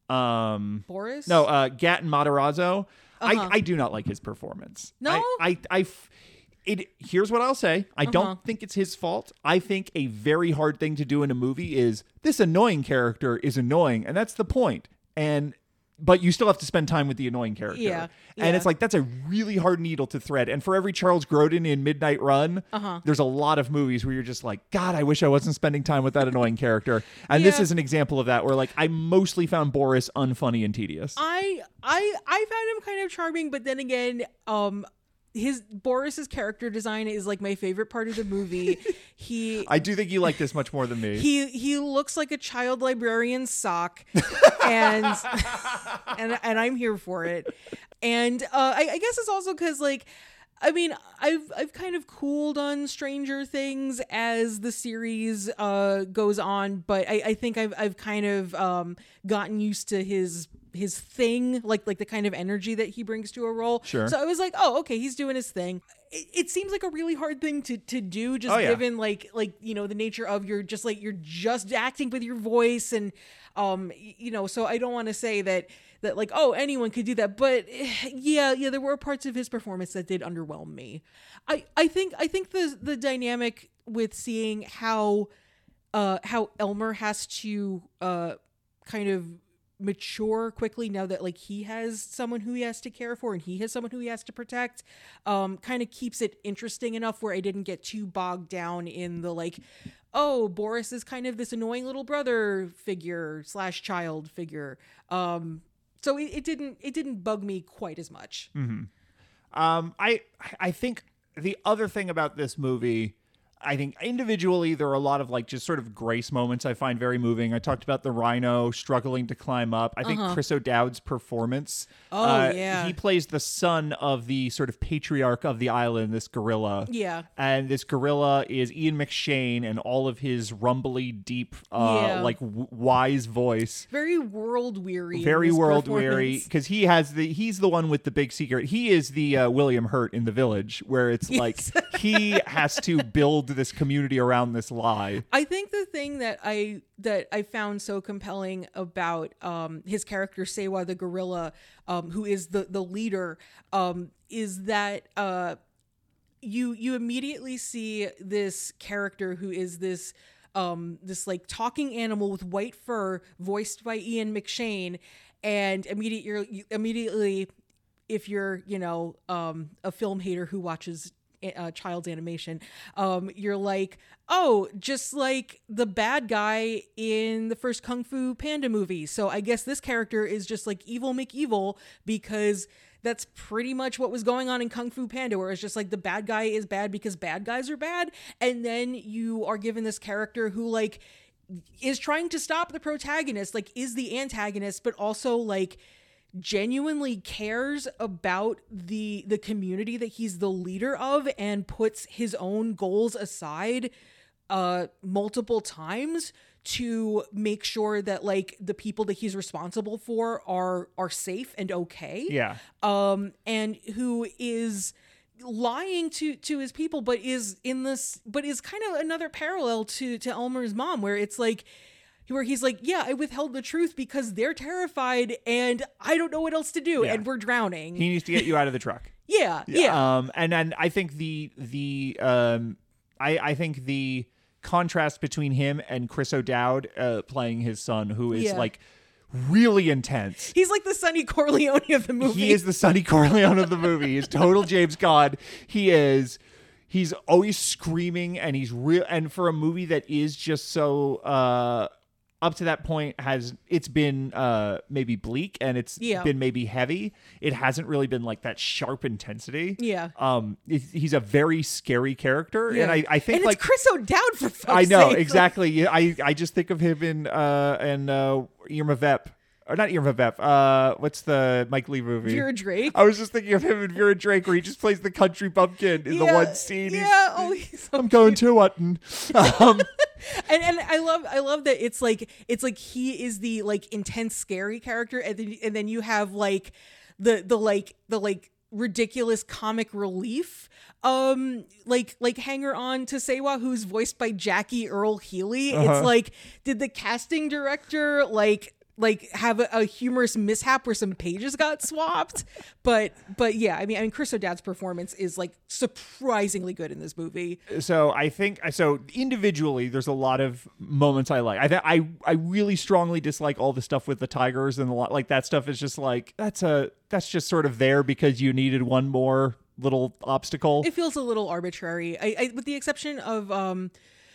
Um, Boris? No, uh, Gatton Matarazzo. Uh-huh. I, I do not like his performance. No? I, I, I it, here's what I'll say. I uh-huh. don't think it's his fault. I think a very hard thing to do in a movie is this annoying character is annoying. And that's the point. And but you still have to spend time with the annoying character. Yeah. And yeah. it's like, that's a really hard needle to thread. And for every Charles Grodin in Midnight Run, uh-huh. there's a lot of movies where you're just like, God, I wish I wasn't spending time with that annoying character. And yeah. this is an example of that where like, I mostly found Boris unfunny and tedious. I, I, I found him kind of charming, but then again, um, his Boris's character design is like my favorite part of the movie. He I do think you like this much more than me. He he looks like a child librarian's sock, and and and I'm here for it. And uh, I, I guess it's also because like, I mean, I've I've kind of cooled on Stranger Things as the series uh, goes on, but I, I think I've I've kind of um, gotten used to his. his thing, like like the kind of energy that he brings to a role. Sure. So I was like, oh, okay, he's doing his thing. It, it seems like a really hard thing to to do, just oh, yeah. given like like you know the nature of your just like you're just acting with your voice and um you know. So I don't want to say that that like oh anyone could do that, but yeah yeah there were parts of his performance that did underwhelm me. I I think I think the the dynamic with seeing how uh how Elmer has to uh kind of mature quickly now that like he has someone who he has to care for and he has someone who he has to protect um kind of keeps it interesting enough where I didn't get too bogged down in the like, oh, Boris is kind of this annoying little brother figure slash child figure. Um so it, it didn't it didn't bug me quite as much. Mm-hmm. um I I think the other thing about this movie, I think individually there are a lot of like just sort of grace moments I find very moving. I talked about the rhino struggling to climb up. I think uh-huh. Chris O'Dowd's performance. Oh, uh, yeah. He plays the son of the sort of patriarch of the island, this gorilla. Yeah. And this gorilla is Ian McShane and all of his rumbly, deep, uh, yeah. like w- wise voice. Very world weary. Very world weary. Because he has the, he's the one with the big secret. He is the uh, William Hurt in The Village, where it's yes. like he has to build this community around this lie. I think the thing that I that I found so compelling about um, his character Sewa the gorilla, um, who is the the leader, um, is that uh, you you immediately see this character who is this um, this like talking animal with white fur, voiced by Ian McShane, and immediately immediately if you're you know um, a film hater who watches Uh, child's animation, um, you're like, oh, just like the bad guy in the first Kung Fu Panda movie. So I guess this character is just like evil McEvil because that's pretty much what was going on in Kung Fu Panda, where it's just like the bad guy is bad because bad guys are bad. And then you are given this character who like is trying to stop the protagonist, like is the antagonist, but also like genuinely cares about the the community that he's the leader of and puts his own goals aside uh multiple times to make sure that like the people that he's responsible for are are safe and okay. Yeah. Um and who is lying to to his people, but is in this but is kind of another parallel to to Elmer's mom, where it's like where he's like, yeah, I withheld the truth because they're terrified and I don't know what else to do. Yeah. And we're drowning. He needs to get you out of the truck. Yeah. Yeah. Um, and then I think the, the, um, I, I think the contrast between him and Chris O'Dowd, uh, playing his son, who is Yeah. like really intense. He's like the Sonny Corleone of the movie. He is the Sonny Corleone of the movie. He's total James Caan. He is, he's always screaming, and he's real. And for a movie that is just so, uh, up to that point has it's been uh maybe bleak and it's Yeah. been maybe heavy. It hasn't really been like that sharp intensity. Yeah. Um, it, he's a very scary character, Yeah. and I I think and like it's Chris O'Dowd for fuck's I know sake. exactly. Yeah, I I just think of him in uh and uh Irma Vep. Or not Irma Vep. Uh, what's the Mike Lee movie? Vera Drake. I was just thinking of him and Vera Drake, where he just plays the country bumpkin in the Yeah, one scene. He's- Yeah. Oh, he's so I'm going to Utton. Um, and and I love I love that it's like it's like he is the like intense scary character, and then and then you have like the the like the like ridiculous comic relief um like like hanger on to Sewa, who's voiced by Jackie Earl Healy. Uh-huh. It's like, did the casting director like like have a, a humorous mishap where some pages got swapped? But but yeah, I mean I mean Chris O'Dowd's performance is like surprisingly good in this movie. So I think so individually there's a lot of moments I like. I th- I I really strongly dislike all the stuff with the tigers, and a lot like that stuff is just like that's a that's just sort of there because you needed one more little obstacle. It feels a little arbitrary. I, I with the exception of um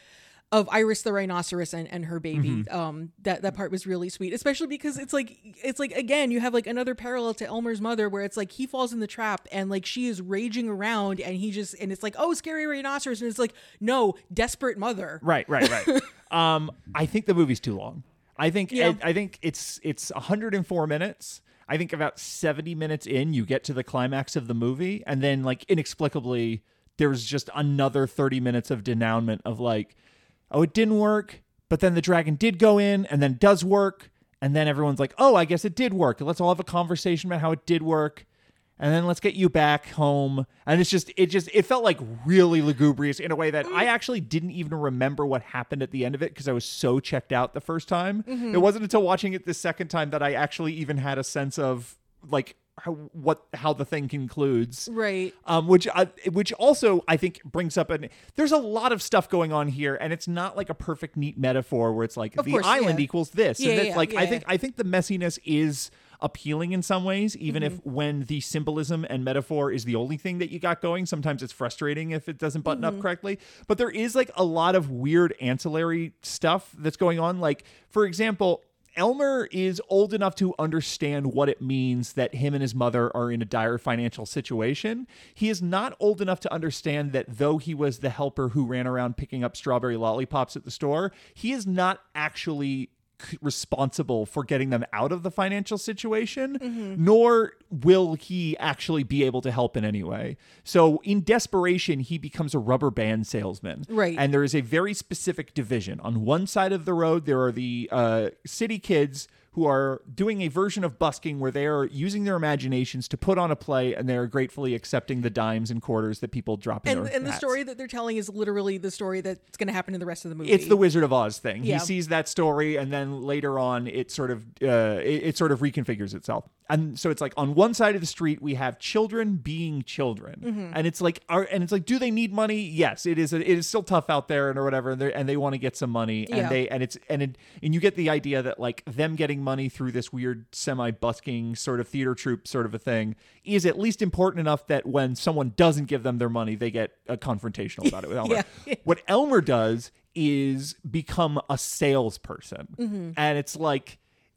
of Iris the rhinoceros and, and her baby. Mm-hmm. Um that that part was really sweet, especially because it's like it's like again you have like another parallel to Elmer's mother, where it's like he falls in the trap and like she is raging around and he just and it's like, oh, scary rhinoceros, and it's like, no, desperate mother. Right, right, right. um, I think the movie's too long. I think Yeah. I, I think it's it's one hundred four minutes. I think about seventy minutes in, you get to the climax of the movie, and then like inexplicably, there's just another thirty minutes of denouement of like, oh, it didn't work, but then the dragon did go in, and then it does work, and then everyone's like, oh, I guess it did work. Let's all have a conversation about how it did work, and then let's get you back home. And it's just, it just, it felt like really lugubrious in a way that I actually didn't even remember what happened at the end of it because I was so checked out the first time. Mm-hmm. It wasn't until watching it the second time that I actually even had a sense of like how, what how the thing concludes. Right. Um, which uh, which also I think brings up an. There's a lot of stuff going on here, and it's not like a perfect neat metaphor where it's like Of the course, island yeah. equals this, Yeah, and it's yeah, like yeah, I yeah. think I think the messiness is appealing in some ways, even if Mm-hmm. when the symbolism and metaphor is the only thing that you got going. Sometimes it's frustrating if it doesn't button Mm-hmm. up correctly. But there is like a lot of weird ancillary stuff that's going on. Like, for example, Elmer is old enough to understand what it means that him and his mother are in a dire financial situation. He is not old enough to understand that though he was the helper who ran around picking up strawberry lollipops at the store, he is not actually c- responsible for getting them out of the financial situation, Mm-hmm. nor will he actually be able to help in any way. So in desperation, he becomes a rubber band salesman. Right. And there is a very specific division. On one side of the road, there are the uh, city kids who are doing a version of busking where they are using their imaginations to put on a play, and they are gratefully accepting the dimes and quarters that people drop in And their and the hats. story that they're telling is literally the story that's going to happen in the rest of the movie. It's the Wizard of Oz thing. Yeah. He sees that story, and then later on, it sort of uh, it, it sort of reconfigures itself. And so it's like on one side of the street, we have children being children, Mm-hmm. and it's like, are, and it's like, do they need money? Yes, it is. A, it is still tough out there, and or whatever, and, they're- and they want to get some money, and Yeah. they and it's and it and you get the idea that like them getting money through this weird semi-busking sort of theater troupe sort of a thing is at least important enough that when someone doesn't give them their money, they get uh, confrontational about it with Elmer. Yeah. What Elmer does is become a salesperson. Mm-hmm. And it's like,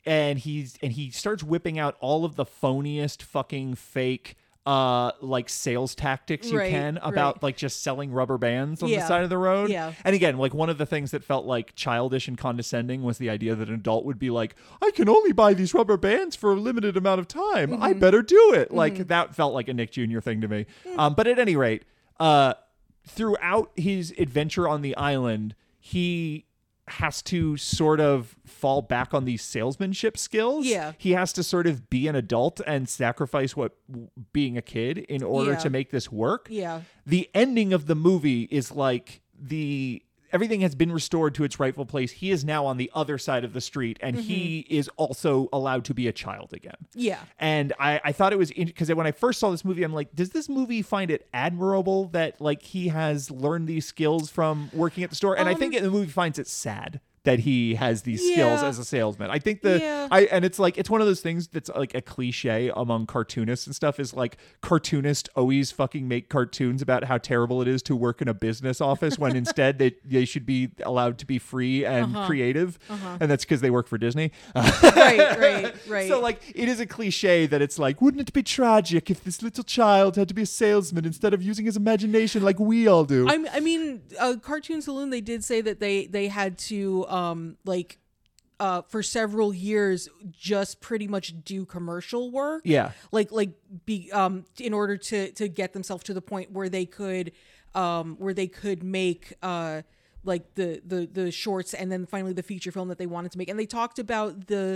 and he's and he starts whipping out all of the phoniest fucking fake uh like sales tactics you Right, can about right. like just selling rubber bands on the Yeah, side of the road. yeah. And again, like one of the things that felt like childish and condescending was the idea that an adult would be like, I can only buy these rubber bands for a limited amount of time. Mm-hmm. I better do it. Like that felt like a Nick Junior thing to me. Um, but at any rate, uh, throughout his adventure on the island, he has to sort of fall back on these salesmanship skills. Yeah. He has to sort of be an adult and sacrifice what being a kid in order Yeah. to make this work. Yeah. The ending of the movie is like the everything has been restored to its rightful place. He is now on the other side of the street, and Mm-hmm. he is also allowed to be a child again. Yeah. And I, I thought it was because when I first saw this movie, I'm like, does this movie find it admirable that like he has learned these skills from working at the store? And I Um, think the movie finds it sad that he has these skills Yeah. as a salesman. I think the Yeah. I and it's like it's one of those things that's like a cliche among cartoonists and stuff is like cartoonists always fucking make cartoons about how terrible it is to work in a business office when instead they they should be allowed to be free and Uh-huh. creative. And that's because they work for Disney. Right, right, right. So like it is a cliche that it's like, wouldn't it be tragic if this little child had to be a salesman instead of using his imagination like we all do? I, I mean, uh, Cartoon Saloon, they did say that they they had to um like uh for several years just pretty much do commercial work. Yeah. Like like be um in order to to get themselves to the point where they could um where they could make uh like the the the shorts and then finally the feature film that they wanted to make. And they talked about the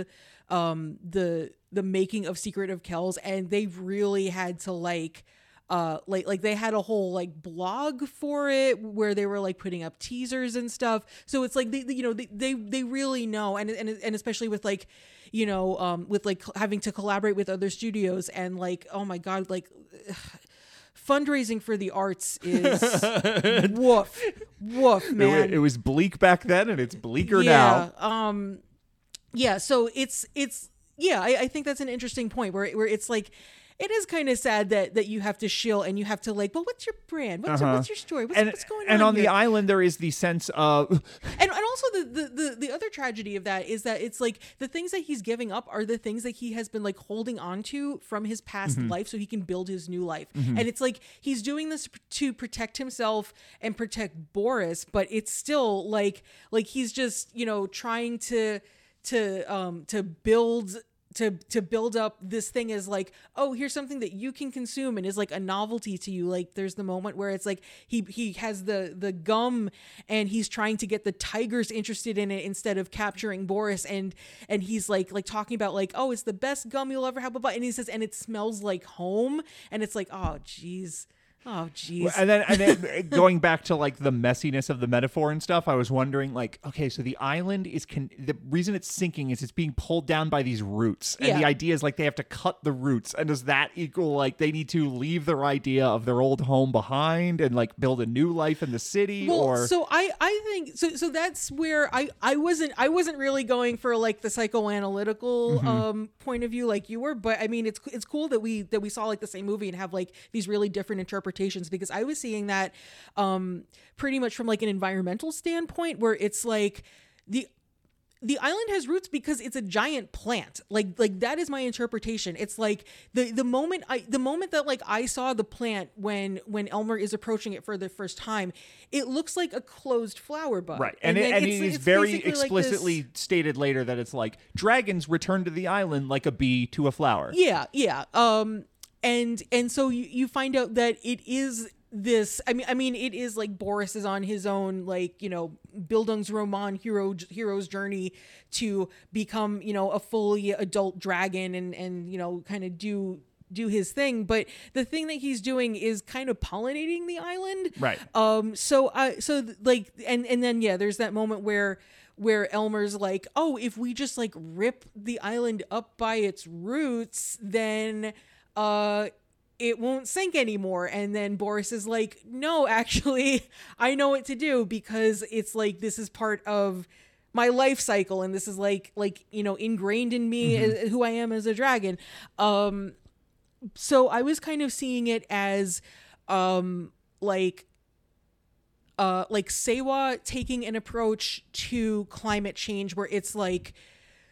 um the the making of Secret of Kells, and they really had to like uh like like they had a whole like blog for it where they were like putting up teasers and stuff. So it's like they, they you know they, they they really know, and and and especially with like you know um with like having to collaborate with other studios, and like oh my god, like fundraising for the arts is woof woof man. It, it was bleak back then and it's bleaker yeah, now. Um, yeah. So it's it's yeah. I, I think that's an interesting point where where it's like it is kind of sad that that you have to shill and you have to like, well, what's your brand? What's your, Uh-huh. what's your story? What's, And, what's going and on? on here? the island, there is the sense of and and also the, the the the other tragedy of that is that it's like the things that he's giving up are the things that he has been like holding on to from his past Mm-hmm. life so he can build his new life. And it's like he's doing this to protect himself and protect Boris, but it's still like like he's just, you know, trying to to um to build to to build up this thing as like, oh, here's something that you can consume and is like a novelty to you. Like there's the moment where it's like he he has the the gum and he's trying to get the tigers interested in it instead of capturing Boris, and and he's like like talking about like, oh, it's the best gum you'll ever have, blah, blah. And he says, and it smells like home, and it's like, oh geez. Oh geez. and then and then going back to like the messiness of the metaphor and stuff, I was wondering like, okay, so the island is con- the reason it's sinking is it's being pulled down by these roots, and Yeah. the idea is like they have to cut the roots, and does that equal like they need to leave their idea of their old home behind and like build a new life in the city? Well, or so I I think so so that's where I I wasn't I wasn't really going for like the psychoanalytical Mm-hmm. um point of view like you were, but I mean it's it's cool that we that we saw like the same movie and have like these really different interpretations, because I was seeing that um pretty much from like an environmental standpoint where it's like the the island has roots because it's a giant plant. Like like that is my interpretation. It's like the the moment I the moment that like I saw the plant when when Elmer is approaching it for the first time, it looks like a closed flower bud. right, and, it, then and it's- it is it's very basically like this- explicitly stated later that it's like dragons return to the island like a bee to a flower. Yeah, yeah. Um and and so you, you find out that it is this I mean I mean it is like Boris is on his own like, you know, Bildungsroman hero hero's journey to become, you know, a fully adult dragon and and you know kind of do do his thing, but the thing that he's doing is kind of pollinating the island. Right. Um so I so th- like and and then yeah, there's that moment where where Elmer's like, oh, if we just like rip the island up by its roots, then uh it won't sink anymore. And then Boris is like, no, actually, I know what to do, because it's like this is part of my life cycle, and this is like like you know ingrained in me Mm-hmm. as, who I am as a dragon. Um, so I was kind of seeing it as um like uh like Sewa taking an approach to climate change where it's like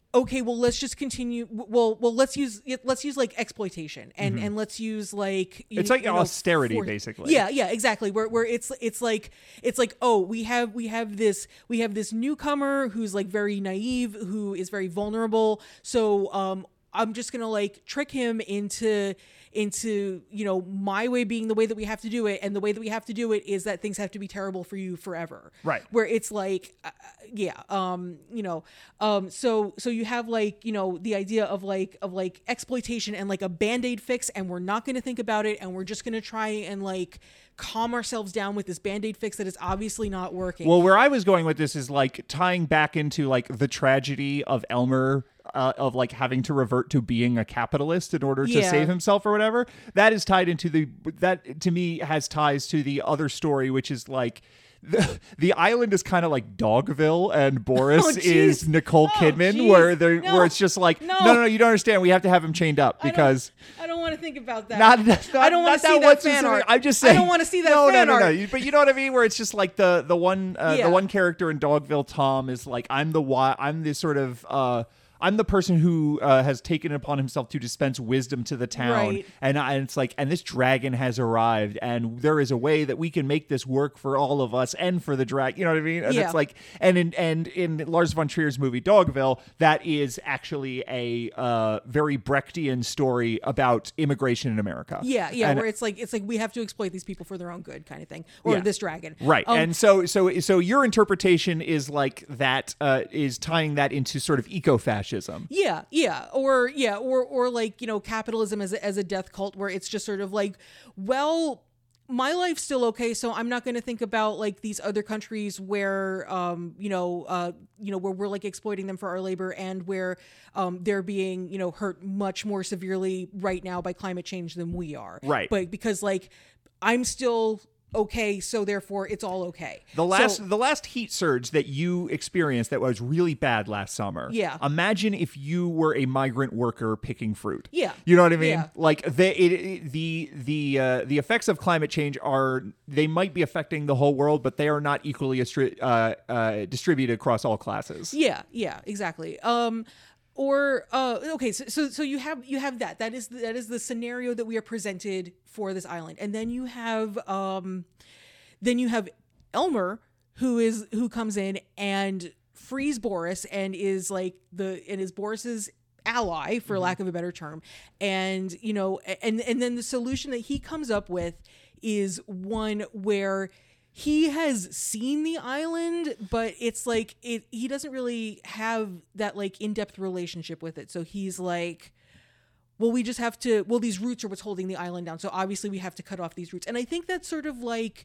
okay, well, let's just continue. Well, well, let's use let's use like exploitation, and mm-hmm. and let's use like you, it's like you know, austerity, for, basically. Yeah, yeah, exactly. Where where it's it's like it's like oh, we have we have this we have this newcomer who's like very naive, who is very vulnerable. So um, I'm just gonna like trick him into. into, you know, my way being the way that we have to do it. And the way that we have to do it is that things have to be terrible for you forever. Right. Where it's like, uh, yeah, um, you know, um, so, so you have like, you know, the idea of like, of like exploitation and like a Band-Aid fix, and we're not going to think about it. And we're just going to try and like calm ourselves down with this Band-Aid fix that is obviously not working. Well, where I was going with this is like tying back into like the tragedy of Elmer, Uh, of like having to revert to being a capitalist in order to yeah. save himself or whatever. That is tied into the that to me has ties to the other story, which is like the, the island is kind of like Dogville, and Boris oh, is Nicole oh, Kidman, geez. where they no. where it's just like no. no, no, no, you don't understand. We have to have him chained up because I don't, I don't want to think about that. Not, not, I don't want to see that fan art. I'm just saying. I don't want to see that no, fan no, no, art. no. But you know what I mean? Where it's just like the the one uh, yeah. the one character in Dogville, Tom, is like I'm the wi- I'm this sort of. Uh, I'm the person who uh, has taken it upon himself to dispense wisdom to the town, right. and, I, and it's like, and this dragon has arrived, and there is a way that we can make this work for all of us and for the dragon. You know what I mean? And yeah. it's like, and in and in Lars von Trier's movie Dogville, that is actually a uh, very Brechtian story about immigration in America. Yeah, yeah, and, where it's like it's like we have to exploit these people for their own good, kind of thing, or yeah. this dragon, right? Um, and so, so, so your interpretation is like that uh, is tying that into sort of eco-fascism. Yeah, yeah, or yeah, or or like, you know, capitalism as a, as a death cult, where it's just sort of like, well, my life's still okay, so I'm not going to think about like these other countries where, um, you know, uh, you know, where we're like exploiting them for our labor, and where um, they're being, you know, hurt much more severely right now by climate change than we are. Right. But because like I'm still okay, so therefore it's all okay. The last so, the last heat surge that you experienced that was really bad last summer. Yeah. Imagine if you were a migrant worker picking fruit. Yeah. You know what I mean? Yeah. Like the it, it, the the uh, the effects of climate change are they might be affecting the whole world, but they are not equally astri- uh, uh, distributed across all classes. Yeah. Yeah. Exactly. Um. Or uh, okay, so, so so you have you have that that is the, that is the scenario that we are presented for this island, and then you have um, then you have Elmer who is who comes in and frees Boris and is like the and is Boris's ally, for mm-hmm. lack of a better term, and you know and and then the solution that he comes up with is one where he has seen the island, but it's like it he doesn't really have that like in-depth relationship with it. So he's like, well, we just have to, well, these roots are what's holding the island down. So obviously we have to cut off these roots. And I think that's sort of like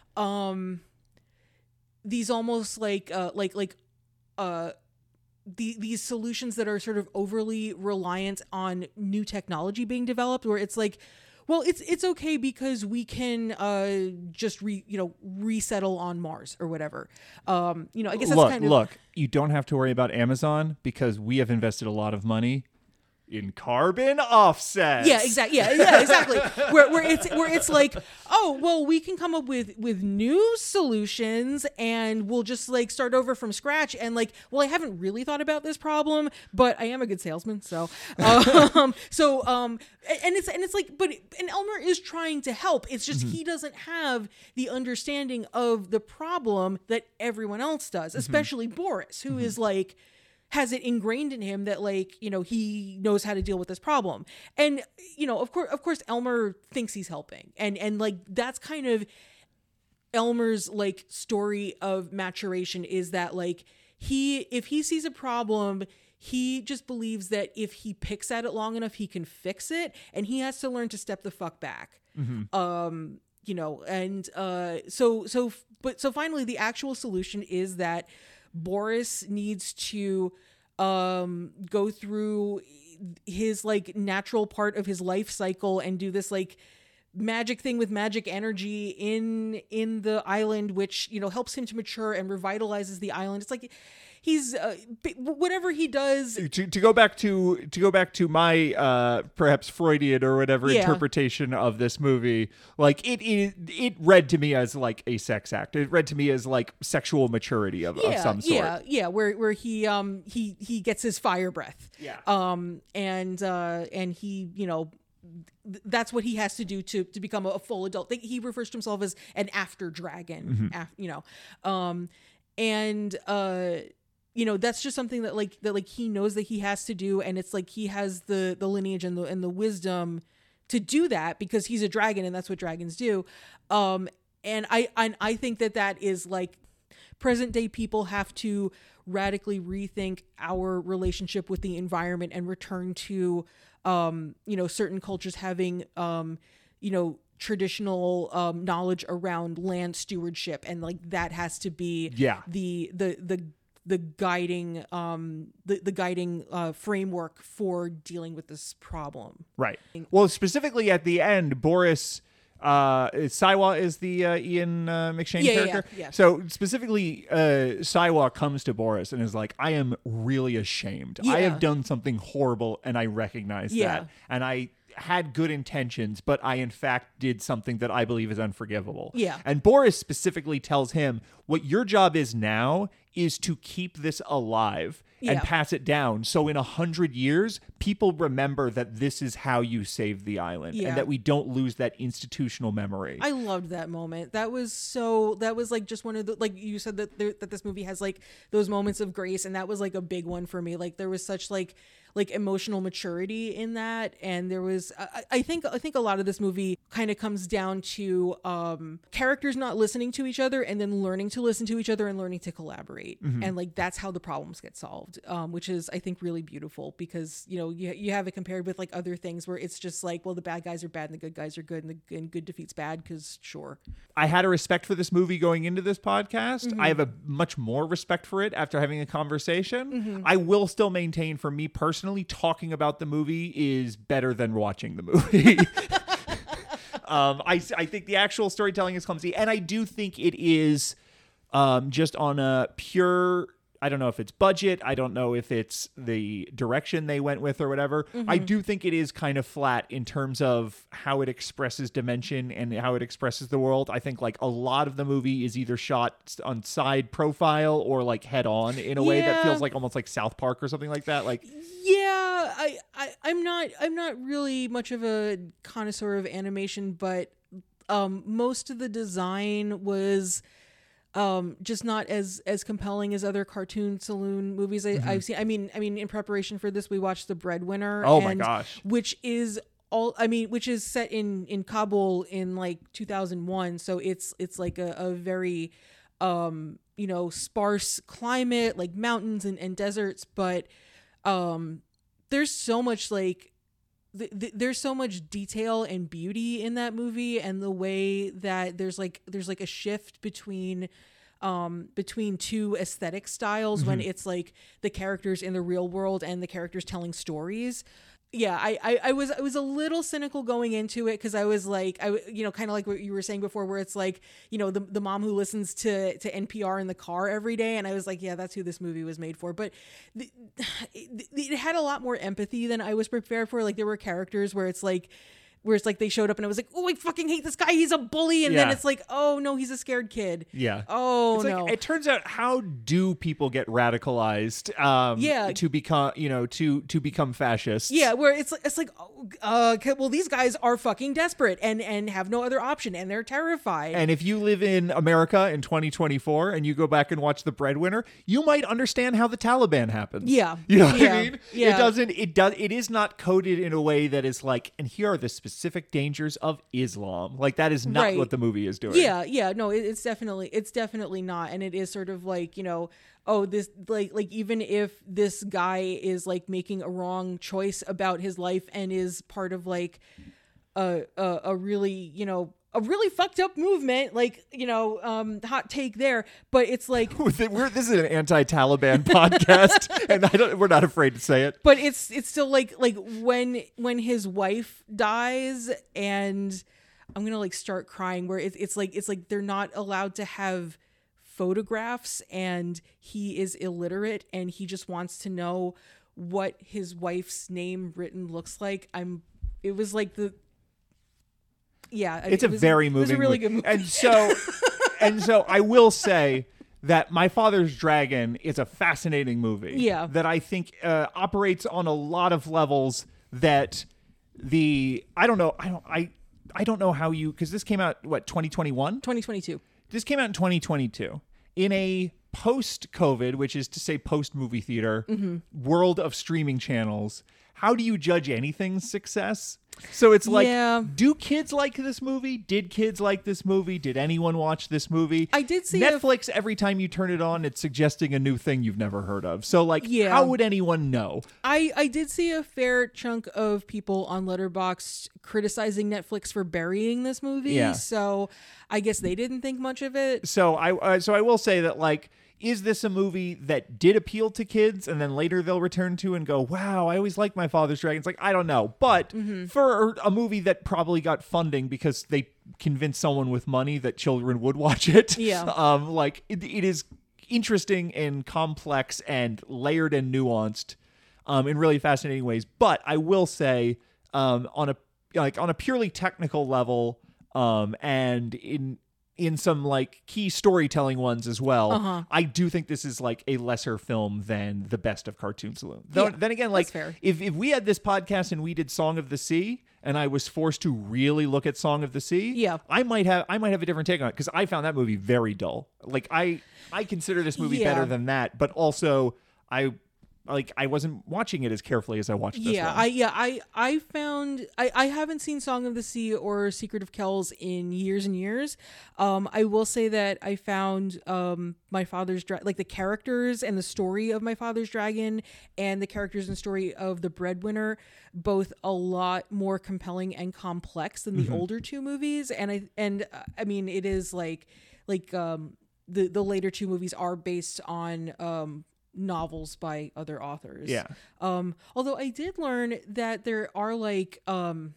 um these almost like uh like like uh the these solutions that are sort of overly reliant on new technology being developed, where it's like, well, it's it's okay because we can uh, just re you know resettle on Mars or whatever. Um, you know, I guess that's look, kind of look. You don't have to worry about Amazon because we have invested a lot of money in carbon offsets. Yeah, exactly. Yeah, yeah, exactly. where where it's where it's like, oh, well, we can come up with with new solutions, and we'll just like start over from scratch. And like, well, I haven't really thought about this problem, but I am a good salesman, so um, so um, and it's and it's like, but and Elmer is trying to help. It's just mm-hmm. he doesn't have the understanding of the problem that everyone else does, especially mm-hmm. Boris, who mm-hmm. is like, has it ingrained in him that like, you know, he knows how to deal with this problem. And, you know, of course, of course, Elmer thinks he's helping. And, and like, that's kind of Elmer's like story of maturation, is that like he, if he sees a problem, he just believes that if he picks at it long enough, he can fix it. And he has to learn to step the fuck back. Mm-hmm. Um, you know, and uh, so, so, but so finally the actual solution is that Boris needs to um go through his like natural part of his life cycle and do this like magic thing with magic energy in in the island, which, you know, helps him to mature and revitalizes the island. It's like he's uh, whatever he does. To, to go back to to go back to my uh, perhaps Freudian or whatever Yeah. interpretation of this movie, like it, it it read to me as like a sex act. It read to me as like sexual maturity of, Yeah, of some sort. yeah, yeah. Where where he um he he gets his fire breath. Yeah. Um and uh and he, you know, th- that's what he has to do to to become a, a full adult. He refers to himself as an after dragon. Mm-hmm. Af, you know, um and uh. You know, that's just something that like that like he knows that he has to do, and it's like he has the the lineage and the and the wisdom to do that because he's a dragon and that's what dragons do. Um, and I and I think that that is like present day people have to radically rethink our relationship with the environment and return to, um, you know, certain cultures having, um, you know, traditional um, knowledge around land stewardship, and like that has to be Yeah. the the the the guiding um the, the guiding uh framework for dealing with this problem. Right. Well, specifically at the end, Boris uh Siwa is the uh, Ian uh, McShane Yeah, yeah, character. yeah. So specifically uh Siwa comes to Boris and is like, I am really ashamed. I Yeah. have done something horrible and I recognize Yeah. that. And I had good intentions, but I in fact did something that I believe is unforgivable. Yeah. And Boris specifically tells him, what your job is now is to keep this alive and Yeah. pass it down. So in a hundred years, people remember that this is how you save the island, Yeah. and that we don't lose that institutional memory. I loved that moment. That was so, that was like just one of the, like you said that there, that this movie has like those moments of grace, and that was like a big one for me. Like there was such like like emotional maturity in that, and there was I, I think I think a lot of this movie kind of comes down to um characters not listening to each other and then learning to listen to each other and learning to collaborate, and like that's how the problems get solved, um which is I think really beautiful, because you know you, you have it compared with like other things where it's just like, well, the bad guys are bad and the good guys are good, and the and good defeats bad, because sure. I had a respect for this movie going into this podcast. Mm-hmm. I have a much more respect for it after having a conversation. Mm-hmm. I will still maintain, for me personally, talking about the movie is better than watching the movie. um, I, I think the actual storytelling is clumsy, and I do think it is um, just on a pure, I don't know if it's budget, I don't know if it's the direction they went with or whatever. Mm-hmm. I do think it is kind of flat in terms of how it expresses dimension and how it expresses the world. I think like a lot of the movie is either shot on side profile or like head on in a way that Yeah. feels like almost like South Park or something like that. Like, Yeah, I, I I'm not I'm not really much of a connoisseur of animation, but um most of the design was um just not as as compelling as other cartoon saloon movies I, I've seen. I mean I mean in preparation for this we watched The Breadwinner. Oh my and- gosh. which is all I mean which is set in in Kabul in like two thousand one, so it's it's like a, a very um you know sparse climate, like mountains and, and deserts, but um there's so much like th- th- there's so much detail and beauty in that movie, and the way that there's like there's like a shift between um between two aesthetic styles when it's like the characters in the real world and the characters telling stories. Yeah, I, I, I was I was a little cynical going into it, because I was like, I you know kind of like what you were saying before, where it's like, you know the the mom who listens to to N P R in the car every day, and I was like, yeah, that's who this movie was made for. But the, it, it had a lot more empathy than I was prepared for. Like there were characters where it's like. Where it's like they showed up and I was like, oh, I fucking hate this guy. He's a bully. And then Yeah. it's like, oh, no, he's a scared kid. Yeah. Oh, It's like, no. it turns out, how do people get radicalized um Yeah. to become, you know, to to become fascists? Yeah, where it's like it's like, oh, uh, okay, well, these guys are fucking desperate and and have no other option, and they're terrified. And if you live in America in twenty twenty-four and you go back and watch The Breadwinner, you might understand how the Taliban happens. Yeah. You know what Yeah. I mean? Yeah. It doesn't it does it is not coded in a way that is like, and here are the specific dangers of Islam. Like that is not Right. what the movie is doing. Yeah, yeah, no, it, it's definitely it's definitely not, and it is sort of like, you know, oh, this like like even if this guy is like making a wrong choice about his life and is part of like a a, a really, you know, a really fucked up movement, like, you know, um hot take there, but it's like We're, this is an anti-Taliban podcast, and I don't, we're not afraid to say it. but it's it's still like like when when his wife dies and I'm gonna like start crying. Where it's it's like it's like they're not allowed to have photographs, and he is illiterate, and he just wants to know what his wife's name written looks like. I'm. It was like the. Yeah, it's it a was, very it moving, was a really movie. good movie. And so, and so I will say that My Father's Dragon is a fascinating movie. Yeah, that I think uh, operates on a lot of levels. That the I don't know I don't I I don't know how you because this came out what twenty twenty-one twenty twenty-two. This came out in twenty twenty-two in a post-COVID, which is to say post-movie theater mm-hmm. world of streaming channels. How do you judge anything's success? So it's like, yeah. do kids like this movie? Did kids like this movie? Did anyone watch this movie? I did see Netflix. A... every time you turn it on, it's suggesting a new thing you've never heard of. So like, yeah. how would anyone know? I, I did see a fair chunk of people on Letterboxd criticizing Netflix for burying this movie. Yeah. So I guess they didn't think much of it. So I uh, so I will say that like, is this a movie that did appeal to kids and then later they'll return to and go, wow, I always liked My Father's Dragon? It's like, I don't know. But mm-hmm. for a movie that probably got funding because they convinced someone with money that children would watch it. Yeah. Um, like it, it is interesting and complex and layered and nuanced um, in really fascinating ways. But I will say um, on a like on a purely technical level um, and in in some like key storytelling ones as well, uh-huh. I do think this is like a lesser film than the best of Cartoon Saloon. Though, yeah, then again, like if, if we had this podcast and we did Song of the Sea and I was forced to really look at Song of the Sea, yeah. I might have I might have a different take on it because I found that movie very dull. Like I I consider this movie yeah. better than that, but also I like I wasn't watching it as carefully as I watched this yeah, one. I yeah, I I found I, I haven't seen Song of the Sea or Secret of Kells in years and years. Um, I will say that I found um My Father's Dra- like the characters and the story of My Father's Dragon and the characters and story of The Breadwinner both a lot more compelling and complex than the mm-hmm. older two movies. And I and uh, I mean it is like like um the the later two movies are based on um. novels by other authors. Yeah. Um, although I did learn that there are like, um,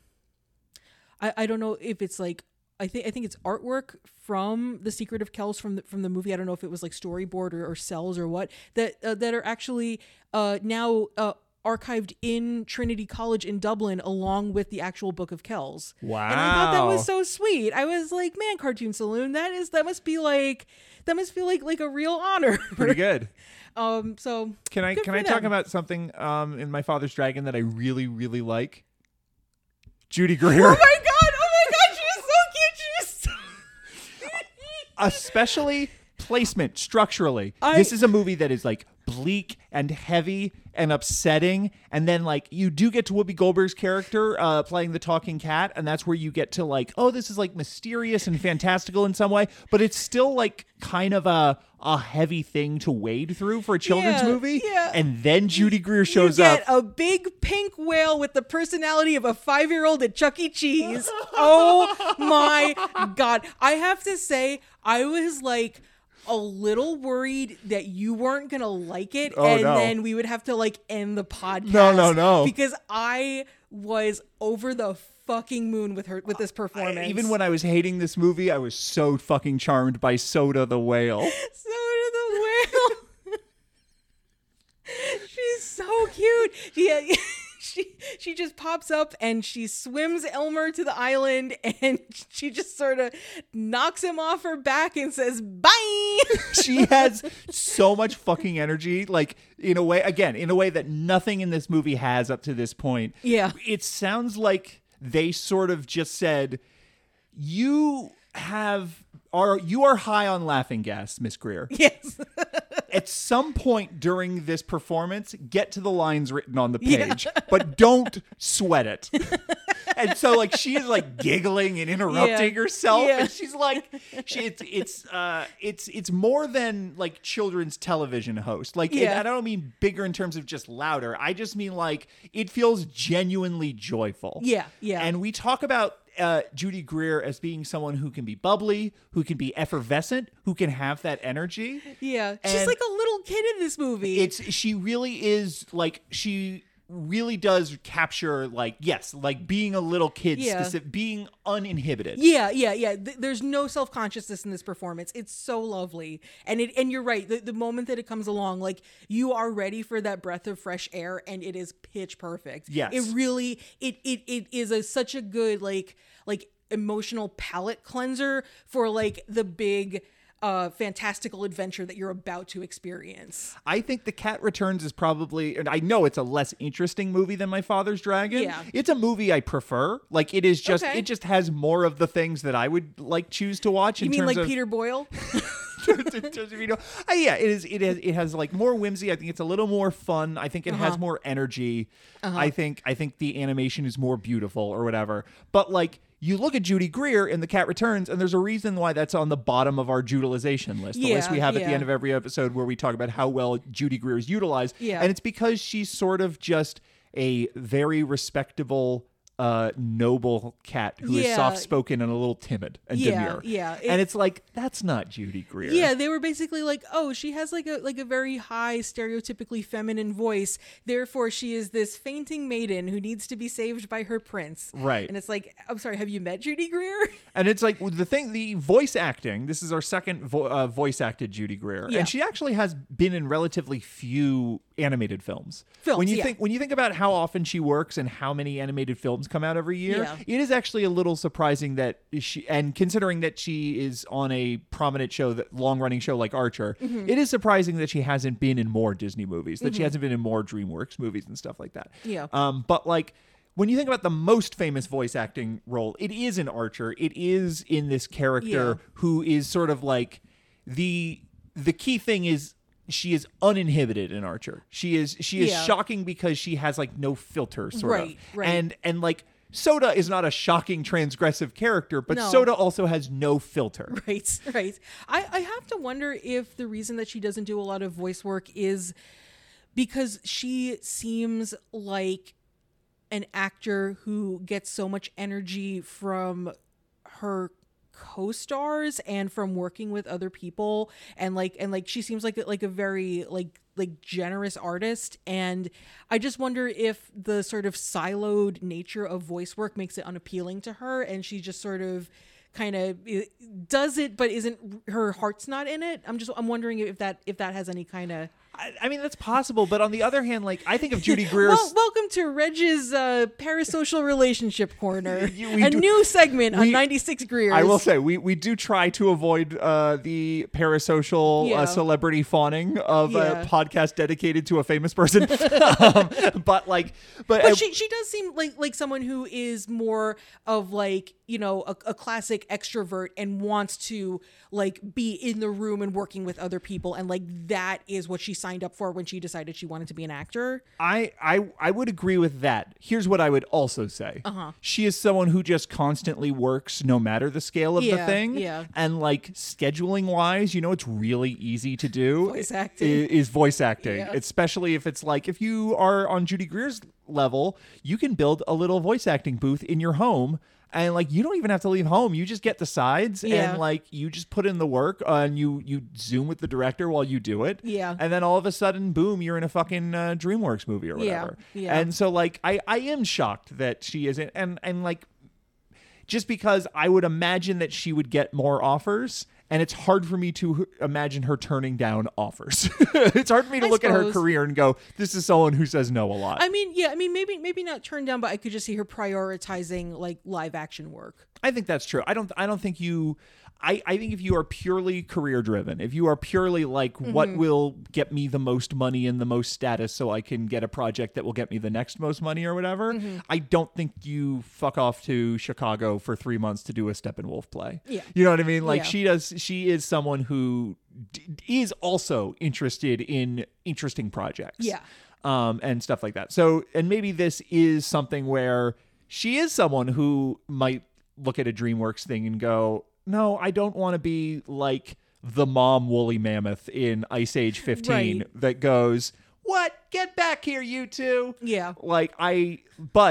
I, I don't know if it's like, I think I think it's artwork from The Secret of Kells from the, from the movie. I don't know if it was like storyboard or, or cells or what that uh, that are actually uh, now uh, archived in Trinity College in Dublin along with the actual Book of Kells. Wow. And I thought that was so sweet. I was like, man, Cartoon Saloon, that is that must be like that must feel like like a real honor. Pretty good. Um, so can I can I them. talk about something um in My Father's Dragon that I really really like? Judy Greer. Oh my god! Oh my god! She was so cute. She was so. Especially placement structurally. I... This is a movie that is like bleak and heavy and upsetting, and then like you do get to Whoopi Goldberg's character uh playing the talking cat, and that's where you get to like, oh, this is like mysterious and fantastical in some way, but it's still like kind of a a heavy thing to wade through for a children's yeah, movie. Yeah. And then Judy Greer shows you get up. A big pink whale with the personality of a five-year-old at Chuck E. Cheese. Oh my god. I have to say, I was like a little worried that you weren't gonna like it, oh, and no. then we would have to like end the podcast. No, no, no. Because I was over the fucking moon with her with this performance. I, even when I was hating this movie, I was so fucking charmed by Soda the whale. Soda the whale. She's so cute. She she she just pops up and she swims Elmer to the island, and she just sort of knocks him off her back and says bye. She has so much fucking energy, like in a way, again, in a way that nothing in this movie has up to this point. Yeah. It sounds like they sort of just said, you have are you are high on laughing gas, Miss Greer. Yes. At some point during this performance, get to the lines written on the page, yeah. but don't sweat it. And so like she is like giggling and interrupting yeah. herself, yeah. and she's like, she, it's it's uh it's it's more than like children's television host. Like yeah. it, I don't mean bigger in terms of just louder. I just mean like it feels genuinely joyful. Yeah, yeah. And we talk about Uh, Judy Greer as being someone who can be bubbly, who can be effervescent, who can have that energy. Yeah, and she's like a little kid in this movie. It's she really is like she really does capture, like, yes, like being a little kid, Yeah. specific, being uninhibited. Yeah, yeah, yeah. Th- there's no self-consciousness in this performance. It's so lovely. And it and you're right. The, the moment that it comes along, like, you are ready for that breath of fresh air, and it is pitch perfect. Yes. It really it it it is a such a good like like emotional palate cleanser for like the big uh fantastical adventure that you're about to experience. I think The Cat Returns is probably, and I know it's a less interesting movie than My Father's Dragon. Yeah. It's a movie I prefer. Like, it is just, Okay. it just has more of the things that I would like choose to watch. You in mean terms like of, Peter Boyle? in terms of, you know, uh, yeah, it is. It has. It has like more whimsy. I think it's a little more fun. I think it has more energy. I think. I think the animation is more beautiful or whatever. But like, you look at Judy Greer in The Cat Returns, and there's a reason why that's on the bottom of our utilization list. The Yeah, list we have at yeah. the end of every episode where we talk about how well Judy Greer is utilized. Yeah. And it's because she's sort of just a very respectable, uh, noble cat who is Yeah. soft-spoken and a little timid and Yeah, demure. yeah. It- and it's like, that's not Judy Greer. Yeah, they were basically like, oh, she has like a like a very high stereotypically feminine voice. Therefore, she is this fainting maiden who needs to be saved by her prince. Right. And it's like, I'm sorry, have you met Judy Greer? And it's like the thing, the voice acting. This is our second vo- uh, voice acted Judy Greer, Yeah. and she actually has been in relatively few animated films. Films, when you yeah. think when you think about how often she works and how many animated films come out every year, Yeah. it is actually a little surprising that she. And considering that she is on a prominent show, that long running show like Archer, Mm-hmm. it is surprising that she hasn't been in more Disney movies, that she hasn't been in more DreamWorks movies and stuff like that. Yeah. Um, but like, when you think about the most famous voice acting role, it is in Archer. It is in this character Yeah. who is sort of like the the key thing is she is uninhibited in Archer. She is she is Yeah. shocking because she has like no filter, sort Right, of. right. And and like Soda is not a shocking transgressive character, but No. Soda also has no filter. Right, right. I, I have to wonder if the reason that she doesn't do a lot of voice work is because she seems like an actor who gets so much energy from her co-stars and from working with other people, and like and like she seems like like a very like like generous artist, and I just wonder if the sort of siloed nature of voice work makes it unappealing to her, and she just sort of kind of does it but isn't, her heart's not in it. I'm just I'm wondering if that if that has any kind of I, I mean, that's possible, but on the other hand, like I think of Judy Greer's. well, welcome to Reg's uh, parasocial relationship corner, You- we a do- new segment on we- ninety-six Greers. I will say we, we do try to avoid uh, the parasocial Yeah. uh, celebrity fawning of Yeah. a podcast dedicated to a famous person, um, but like, but, But uh, she she does seem like like someone who is more of like, you know, a, a classic extrovert and wants to like be in the room and working with other people, and like that is what she signed up for when she decided she wanted to be an actor. I, I I would agree with that. Here's what I would also say: Uh-huh. she is someone who just constantly works, no matter the scale of the Yeah, thing. yeah. And like scheduling wise, you know, it's really easy to do. Voice acting. i- is voice acting, Yeah. especially if it's like if you are on Judy Greer's level, you can build a little voice acting booth in your home. And like you don't even have to leave home. You just get the sides Yeah. and like you just put in the work uh, and you you zoom with the director while you do it. Yeah. And then all of a sudden, boom, you're in a fucking uh, DreamWorks movie or Yeah, whatever. yeah. And so like I I am shocked that she isn't, and and like just because I would imagine that she would get more offers. And it's hard for me to imagine her turning down offers. It's hard for me to I look at her suppose. career and go, this is someone who says no a lot. I mean, yeah, I mean maybe maybe not turned down, but I could just see her prioritizing like live action work. I think that's true. I don't I don't think you I, I think if you are purely career driven, if you are purely like Mm-hmm. what will get me the most money and the most status so I can get a project that will get me the next most money or whatever, Mm-hmm. I don't think you fuck off to Chicago for three months to do a Steppenwolf play. Yeah. You know what I mean? Like Yeah. she does she is someone who d- is also interested in interesting projects. Yeah. Um, and stuff like that. So, and maybe this is something where she is someone who might look at a DreamWorks thing and go, no, I don't want to be like the mom woolly mammoth in Ice Age fifteen Right. that goes, what? Get back here, you two. Yeah. Like I, but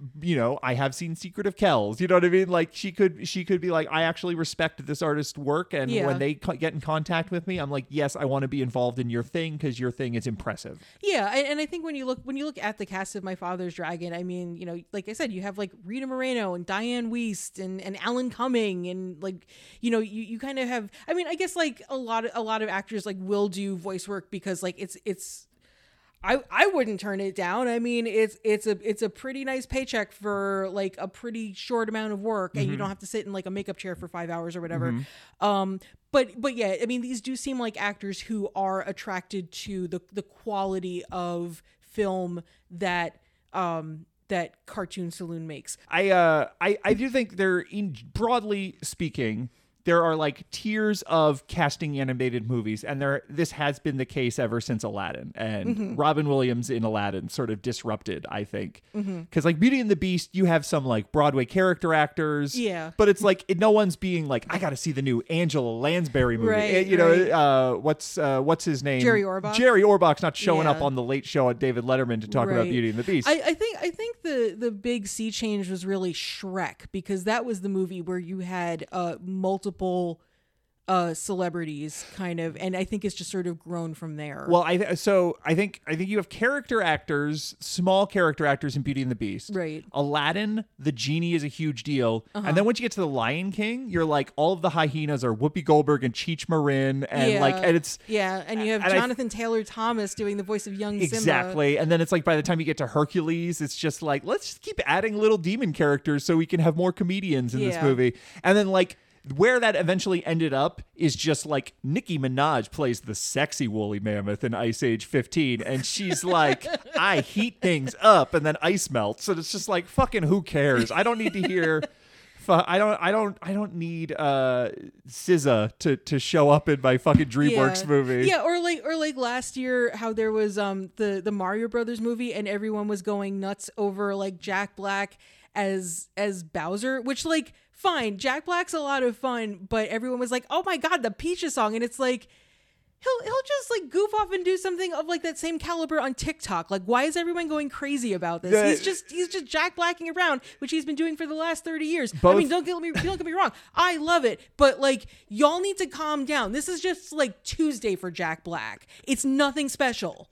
you know, I have seen Secret of Kells. You know what I mean? Like she could she could be like, I actually respect this artist's work, and Yeah. when they co- get in contact with me, I'm like, yes, I want to be involved in your thing because your thing is impressive. Yeah, and, and I think when you look when you look at the cast of My Father's Dragon, I mean, you know, like I said, you have like Rita Moreno and Diane Wiest and, and Alan Cumming, and like, you know, you, you kind of have. I mean, I guess like a lot of a lot of actors like will do voice work because like it's it's. I, I wouldn't turn it down. I mean, it's it's a it's a pretty nice paycheck for like a pretty short amount of work, and Mm-hmm. you don't have to sit in like a makeup chair for five hours or whatever. Mm-hmm. Um, but but yeah, I mean, these do seem like actors who are attracted to the the quality of film that um that Cartoon Saloon makes. I uh I I do think there, in broadly speaking, there are like tiers of casting animated movies, and there this has been the case ever since Aladdin, and Mm-hmm. Robin Williams in Aladdin sort of disrupted, I think, because like Beauty and the Beast, you have some like Broadway character actors, Yeah. but it's like it, no one's being like, I got to see the new Angela Lansbury movie. Right, Eh, you know, right. uh, what's uh, what's his name? Jerry Orbach? Jerry Orbach's not showing up Yeah. on the Late Show at David Letterman to talk about Right. Beauty and the Beast. I, I think I think the the big sea change was really Shrek, because that was the movie where you had uh multiple uh celebrities kind of, and I think it's just sort of grown from there. Well, I th- so I think I think you have character actors, small character actors in Beauty and the Beast. Right. Aladdin, the genie is a huge deal, Uh-huh. and then once you get to the Lion King, you're like all of the hyenas are Whoopi Goldberg and Cheech Marin, and yeah, like and it's yeah, and you have and I- Jonathan Taylor Thomas doing the voice of young Simba. exactly, and then it's like by the time you get to Hercules, it's just like let's just keep adding little demon characters so we can have more comedians in this Yeah. movie, and then like. Where that eventually ended up is just like Nicki Minaj plays the sexy woolly mammoth in Ice Age fifteen, and she's like, I heat things up and then ice melts. And it's just like, fucking who cares? I don't need to hear fu- I don't I don't I don't need uh S Z A to, to show up in my fucking DreamWorks yeah. movie. Yeah, or like or like last year how there was um the the Mario Brothers movie and everyone was going nuts over like Jack Black as as Bowser, which like fine, Jack Black's a lot of fun, but everyone was like, "Oh my god, the Peaches song." And it's like he'll he'll just like goof off and do something of like that same caliber on TikTok. Like, why is everyone going crazy about this? The- he's just he's just Jack Blacking around, which he's been doing for the last thirty years. I Both- mean, don't get me don't get me wrong. I love it, but like y'all need to calm down. This is just like Tuesday for Jack Black. It's nothing special.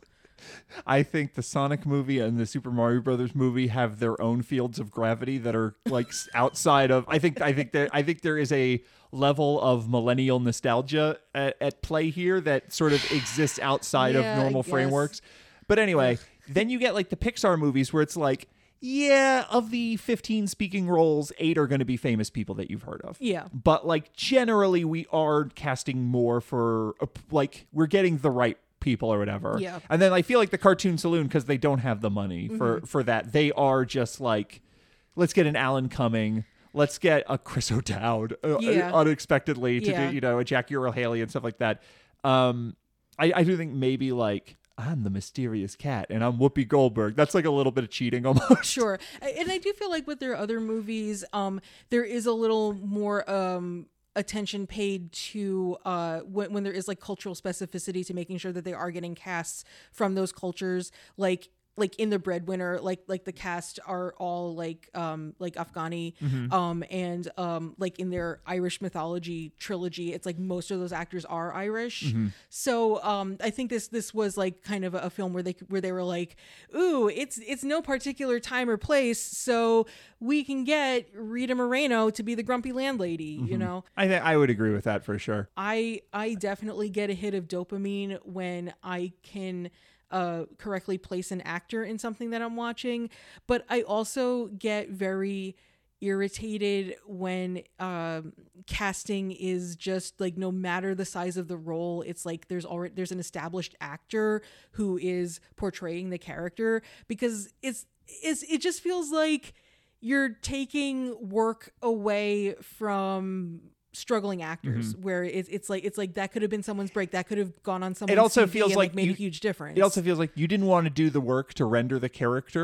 I think the Sonic movie and the Super Mario Brothers movie have their own fields of gravity that are like s- outside of. I think I think there I think there is a level of millennial nostalgia at, at play here that sort of exists outside Yeah, of I normal guess. frameworks. But anyway, then you get like the Pixar movies where it's like, yeah, of the fifteen speaking roles, eight are going to be famous people that you've heard of. Yeah. But like generally, we are casting more for uh, like we're getting the right people or whatever. Yeah. And then I feel like the Cartoon Saloon, because they don't have the money for Mm-hmm. for that, they are just like, let's get an Alan Cumming. Let's get a Chris O'Dowd uh, Yeah. unexpectedly to Yeah. do, you know, a Jackie Earle Haley and stuff like that. Um, I, I do think maybe like I'm the mysterious cat and I'm Whoopi Goldberg. That's like a little bit of cheating almost. Sure. I- And I do feel like with their other movies, um, there is a little more um attention paid to uh when, when there is like cultural specificity to making sure that they are getting casts from those cultures, like like in the Breadwinner, like like the cast are all like um like Afghani, um and um like in their Irish mythology trilogy, it's like most of those actors are Irish. So um I think this this was like kind of a, a film where they where they were like, ooh, it's it's no particular time or place, so we can get Rita Moreno to be the grumpy landlady, you know. I th- I would agree with that for sure. I I definitely get a hit of dopamine when I can uh correctly place an actor in something that I'm watching, but I also get very irritated when um casting is just like, no matter the size of the role, it's like there's already there's an established actor who is portraying the character, because it's it's it just feels like you're taking work away from struggling actors, where it's it's like it's like that could have been someone's break, that could have gone on someone's It also C V feels and, like made you- a huge difference. It also feels like you didn't want to do the work to render the character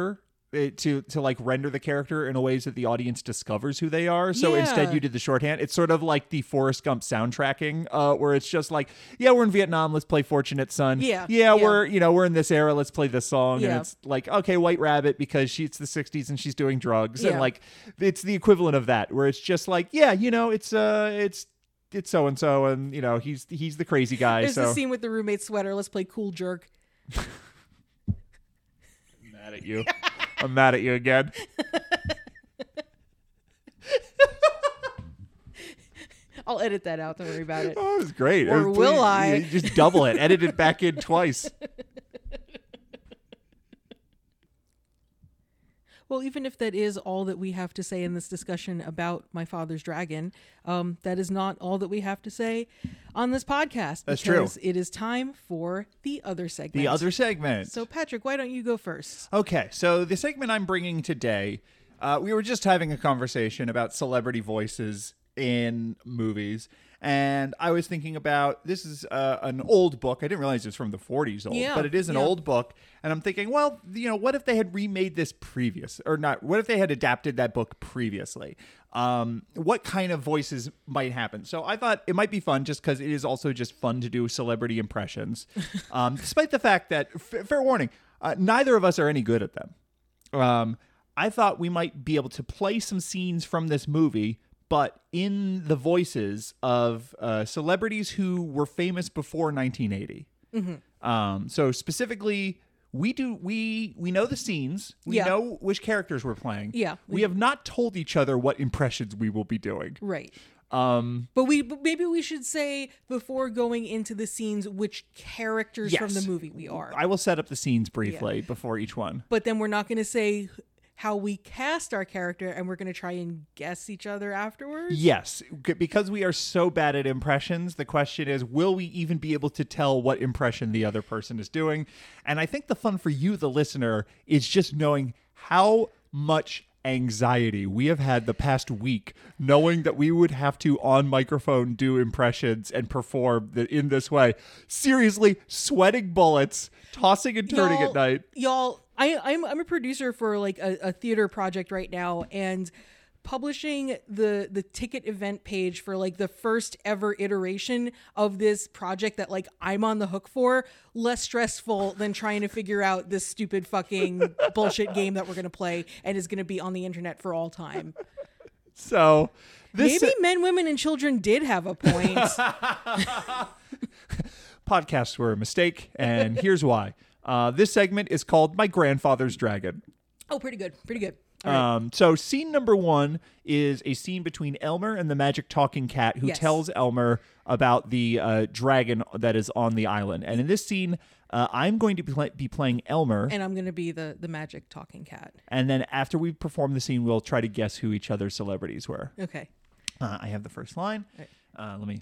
it, to to like render the character in a ways that the audience discovers who they are. So instead Yeah. you did the shorthand. It's sort of like the Forrest Gump soundtracking, uh, where it's just like, yeah, we're in Vietnam, let's play Fortunate Son. Yeah. yeah, Yeah. we're you know we're in this era, let's play this song. Yeah. And it's like, okay, White Rabbit because she's the sixties and she's doing drugs, Yeah. and like it's the equivalent of that, where it's just like, yeah, you know, it's uh, it's it's so and so, and you know he's he's the crazy guy. There's so the scene with the roommate sweater. Let's play Cool Jerk. I'm mad at you. I'm mad at you again. I'll edit that out. Don't worry about it. Oh, it was great. Or Uh, will please, I? you just double it. Edit it back in twice. Well, even if that is all that we have to say in this discussion about My Father's Dragon, um, that is not all that we have to say on this podcast. That's true. Because it is time for the other segment. The other segment. So, Patrick, why don't you go first? Okay, so the segment I'm bringing today, uh, we were just having a conversation about celebrity voices in movies, and I was thinking about, this is uh, an old book. I didn't realize it's from the forties old, Yeah, but it is an yeah. old book, and I'm thinking, well, you know, what if they had remade this previous, or not, what if they had adapted that book previously? Um, what kind of voices might happen? So I thought it might be fun just because it is also just fun to do celebrity impressions, um, despite the fact that, f- fair warning, uh, neither of us are any good at them. Um, I thought we might be able to play some scenes from this movie, but in the voices of uh, celebrities who were famous before nineteen eighty. Mm-hmm. Um, so specifically, we do we we know the scenes. We Yeah. know which characters we're playing. Yeah. We have not told each other what impressions we will be doing. Right. Um, But we but maybe we should say before going into the scenes which characters from the Yes. movie we are. I will set up the scenes briefly before each one. But then we're not going to say how we cast our character, and we're going to try and guess each other afterwards. Yes, c- because we are so bad at impressions, the question is, will we even be able to tell what impression the other person is doing? And I think the fun for you, the listener, is just knowing how much anxiety we have had the past week, knowing that we would have to on microphone do impressions and perform th- in this way. Seriously, sweating bullets, tossing and turning Y'all- at night. Y'all, I, I'm I'm a producer for like a, a theater project right now, and publishing the the ticket event page for like the first ever iteration of this project that like I'm on the hook for, less stressful than trying to figure out this stupid fucking bullshit game that we're gonna play and is gonna be on the internet for all time. So this Maybe men, women, and children did have a point. podcasts were a mistake, and here's why. Uh, this segment is called My Grandfather's Dragon. Oh, pretty good, pretty good. All right. Um, so scene number one is a scene between Elmer and the magic talking cat, who Yes. tells Elmer about the uh, dragon that is on the island. And in this scene, uh, I'm going to be, pl- be playing Elmer. And I'm gonna be the the magic talking cat. And then after we perform the scene, we'll try to guess who each other's celebrities were. Okay. Uh, I have the first line. Right. Uh, let me.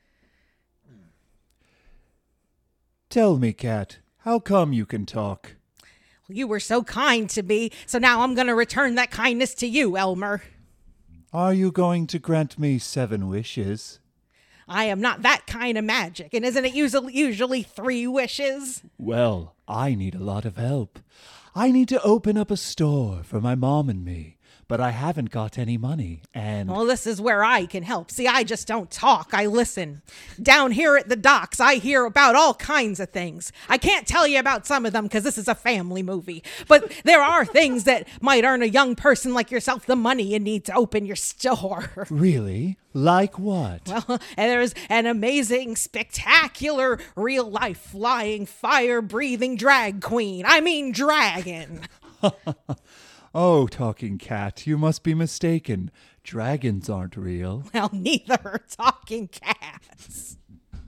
Tell me, cat, how come you can talk? You were so kind to me, so now I'm going to return that kindness to you, Elmer. Are you going to grant me seven wishes? I am not that kind of magic, and isn't it usually, usually three wishes? Well, I need a lot of help. I need to open up a store for my mom and me, but I haven't got any money, and... Well, this is where I can help. See, I just don't talk, I listen. Down here at the docks, I hear about all kinds of things. I can't tell you about some of them because this is a family movie, but there are things that might earn a young person like yourself the money you need to open your store. Really? Like what? Well, and there's an amazing, spectacular, real-life, flying, fire-breathing drag queen. I mean dragon. Oh, talking cat, you must be mistaken. Dragons aren't real. Well, neither are talking cats.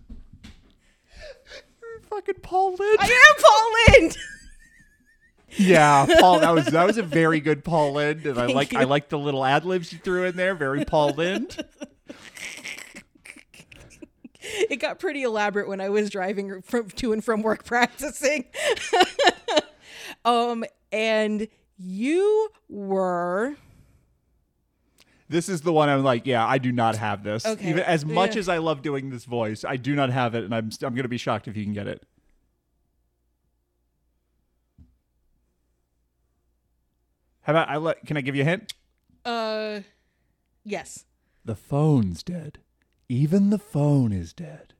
Fucking Paul Lynde. I am Paul Lynde. Yeah, Paul. That was that was a very good Paul Lynde, and I Thank like you. I like the little ad libs you threw in there. Very Paul Lynde. It got pretty elaborate when I was driving from to and from work practicing. um, and you were. This is the one I'm like, yeah, I do not have this. Okay. Even as much Yeah. as I love doing this voice, I do not have it, and I'm I'm going to be shocked if you can get it. How about I let? Can I give you a hint? Uh, yes. The phone's dead. Even the phone is dead.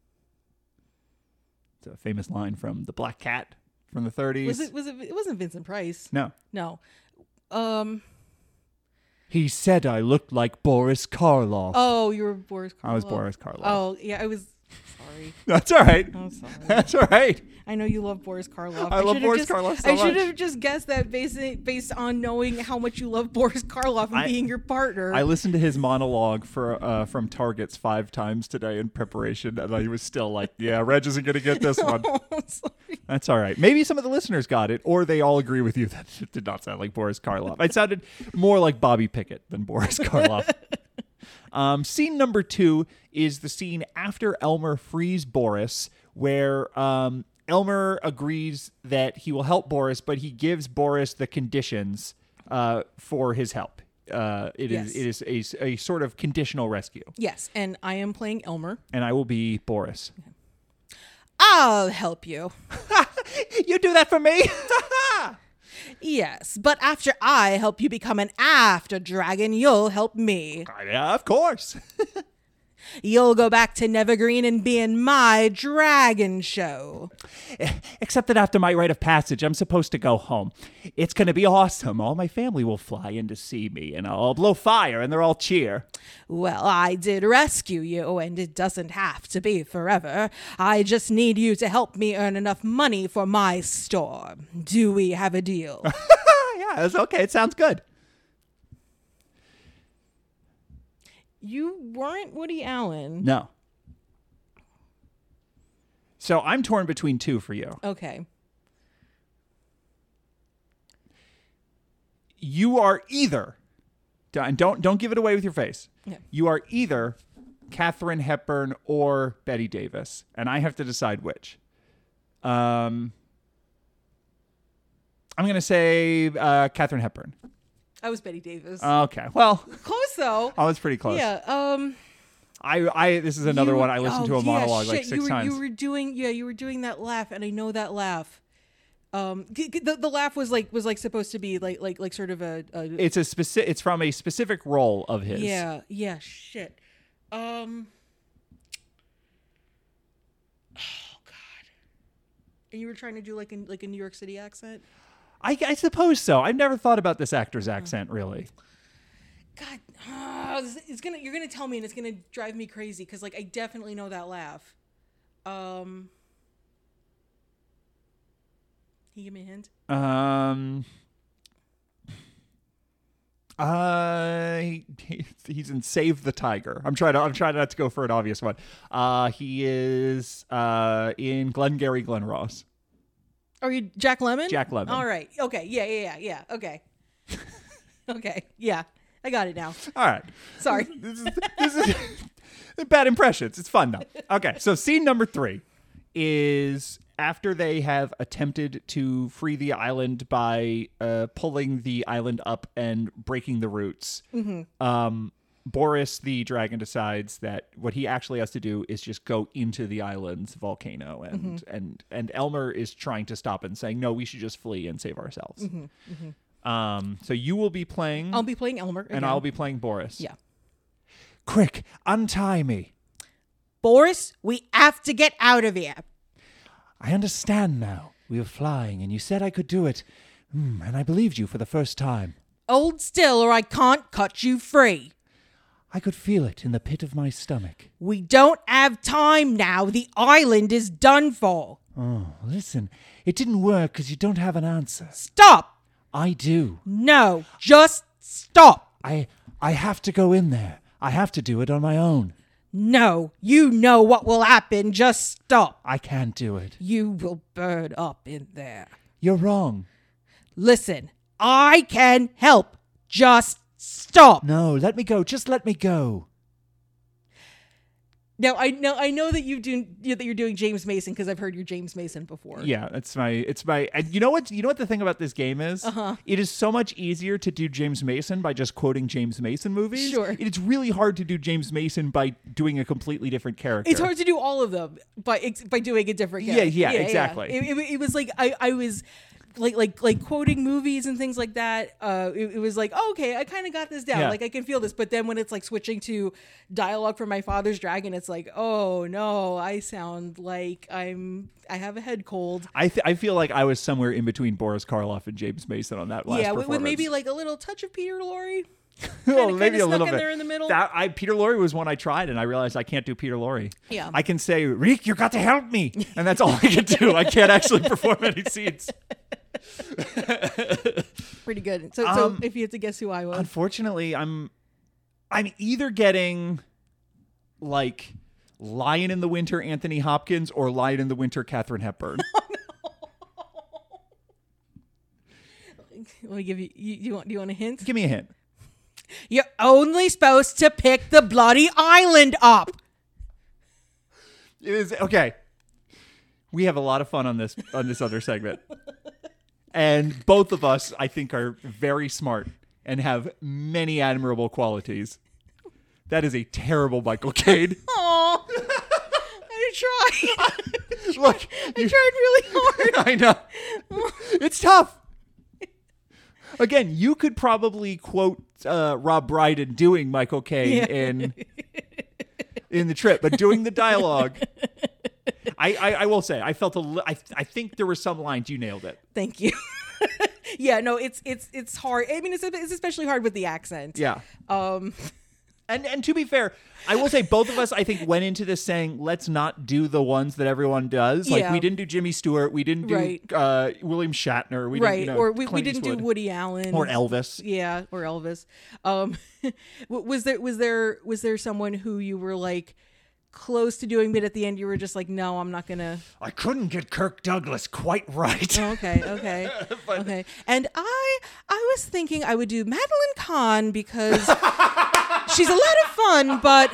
It's a famous line from The Black Cat from the thirties. Was it? Was it? It wasn't Vincent Price. No. No. Um. He said I looked like Boris Karloff. Oh, you were Boris Karloff. I was Boris Karloff. Oh, yeah. I was. Sorry. That's all right. I'm sorry. That's all right. I know you love Boris Karloff. I, I love should've Boris just, Karloff so I should much. have just guessed that based based on knowing how much you love Boris Karloff and I- being your partner. I listened to his monologue for uh, from Targets five times today in preparation, and I was still like, "Yeah, Reg isn't going to get this one." I'm sorry. That's all right. Maybe some of the listeners got it, or they all agree with you that it did not sound like Boris Karloff. It sounded more like Bobby Pickett than Boris Karloff. um, scene number two is the scene after Elmer frees Boris, where um, Elmer agrees that he will help Boris, but he gives Boris the conditions uh, for his help. Uh, it Yes. is it is a, a sort of conditional rescue, Yes, and I am playing Elmer. and I will be Boris. I'll help you. You do that for me? Yes, but after I help you become an after dragon, you'll help me. Yeah, of course. You'll go back to Nevergreen and be in my dragon show. Except that after my rite of passage, I'm supposed to go home. It's going to be awesome. All my family will fly in to see me, and I'll blow fire, and they'll all cheer. Well, I did rescue you, and it doesn't have to be forever. I just need you to help me earn enough money for my store. Do we have a deal? Yeah, it's okay. It sounds good. You weren't Woody Allen. No. So I'm torn between two for you. Okay. You are either, and don't don't give it away with your face. Yeah. You are either Katharine Hepburn or Bette Davis, and I have to decide which. Um, I'm going to say uh, Katharine Hepburn. I was Bette Davis. Okay, well, Close though. I was pretty close. Yeah. Um. I, I, this is another you- one I listened oh, to a yeah, monologue like shit, six you were, times. You were doing, yeah, you were doing that laugh, and I know that laugh. Um, g- g- the, the laugh was like was like supposed to be like like like sort of a, a It's a specific. It's from a specific role of his. yeah yeah shit. Um. Oh God. And you were trying to do like a like a New York City accent. I, I suppose so. I've never thought about this actor's accent really. God, ah, this- it's gonna you're gonna tell me, and it's gonna drive me crazy because like I definitely know that laugh. Um. Can you give me a hint? Um. Uh, he, he's in Save the Tiger. I'm trying to. I'm trying not to go for an obvious one. Uh, he is uh in Glengarry Glen Ross. Are you Jack Lemmon? Jack Lemmon. All right. Okay. Yeah. Yeah. Yeah. Yeah. Okay. okay. Yeah. I got it now. All right. Sorry. This is this is bad impressions. It's fun though. Okay, so scene number three is after they have attempted to free the island by uh, pulling the island up and breaking the roots. Mm-hmm. Um, Boris the dragon decides that what he actually has to do is just go into the island's volcano, and Mm-hmm. and and Elmer is trying to stop it and saying, no, we should just flee and save ourselves. Mm-hmm. Mm-hmm. Um, so you will be playing, I'll be playing Elmer. Again. and I'll be playing Boris. Yeah. Quick, untie me. Boris, we have to get out of here. I understand now. We were flying, and you said I could do it. Mm, and I believed you for the first time. Hold still, or I can't cut you free. I could feel it in the pit of my stomach. We don't have time now. The island is done for. Oh, listen. It didn't work because you don't have an answer. Stop. I do. No, just stop. I I have to go in there. I have to do it on my own. No, you know what will happen. Just stop. I can't do it. You will burn up in there. You're wrong. Listen, I can help. Just stop. No, let me go. Just let me go. Now I know I know that you do that you're doing James Mason because I've heard you're James Mason before. Yeah, it's my it's my and you know what you know what the thing about this game is? Uh-huh. It is so much easier to do James Mason by just quoting James Mason movies. Sure. It's really hard to do James Mason by doing a completely different character. It's hard to do all of them by ex- by doing a different Yeah, character. yeah, exactly. It, it, it was like I, I was like like like quoting movies and things like that, uh it, it was like, oh, okay, I kind of got this down. Yeah. Like I can feel this. But then when it's like switching to dialogue from My Father's Dragon, it's like, oh no, I sound like I'm I have a head cold. I th- I feel like I was somewhere in between Boris Karloff and James Mason on that last Yeah, with, with performance. maybe like a little touch of Peter Lorre. well, kinda, maybe kinda a little stuck in bit. there in the middle. That, I, Peter Lorre was one I tried, and I realized I can't do Peter Lorre. Yeah. I can say, Reek, you got to help me, and that's all I can do. I can't actually perform any scenes. Pretty good. So, Um, so if you had to guess who I was, Unfortunately, I'm I'm either getting like Lion in the Winter Anthony Hopkins or Lion in the Winter Katharine Hepburn. let me give you. You, you want? Do you want a hint? Give me a hint. You're only supposed to pick the bloody island up. It is okay. We have a lot of fun on this on this other segment. And both of us, I think, are very smart and have many admirable qualities. That is a terrible Michael Caine. Aw. I tried. Look, I you- tried really hard. I know. It's tough. Again, you could probably quote uh, Rob Brydon doing Michael Caine Yeah. in in The Trip, but doing the dialogue, I, I, I will say I felt a li- I, I think there were some lines you nailed it. Thank you. Yeah, no, it's it's it's hard. I mean, it's it's especially hard with the accent. Yeah. Um. And and to be fair, I will say both of us, I think, went into this saying, let's not do the ones that everyone does. Like, Yeah. we didn't do Jimmy Stewart. We didn't do Right. uh, William Shatner. We Right. didn't, you know, or we, we Clint didn't Eastwood. do Woody Allen Or Elvis. Yeah, or Elvis. Um, w- was there was there was there someone who you were like close to doing, but at the end you were just like, no, I'm not gonna. I couldn't get Kirk Douglas quite right. Oh, okay, okay, okay. And I I was thinking I would do Madeline Kahn because she's a lot of fun, but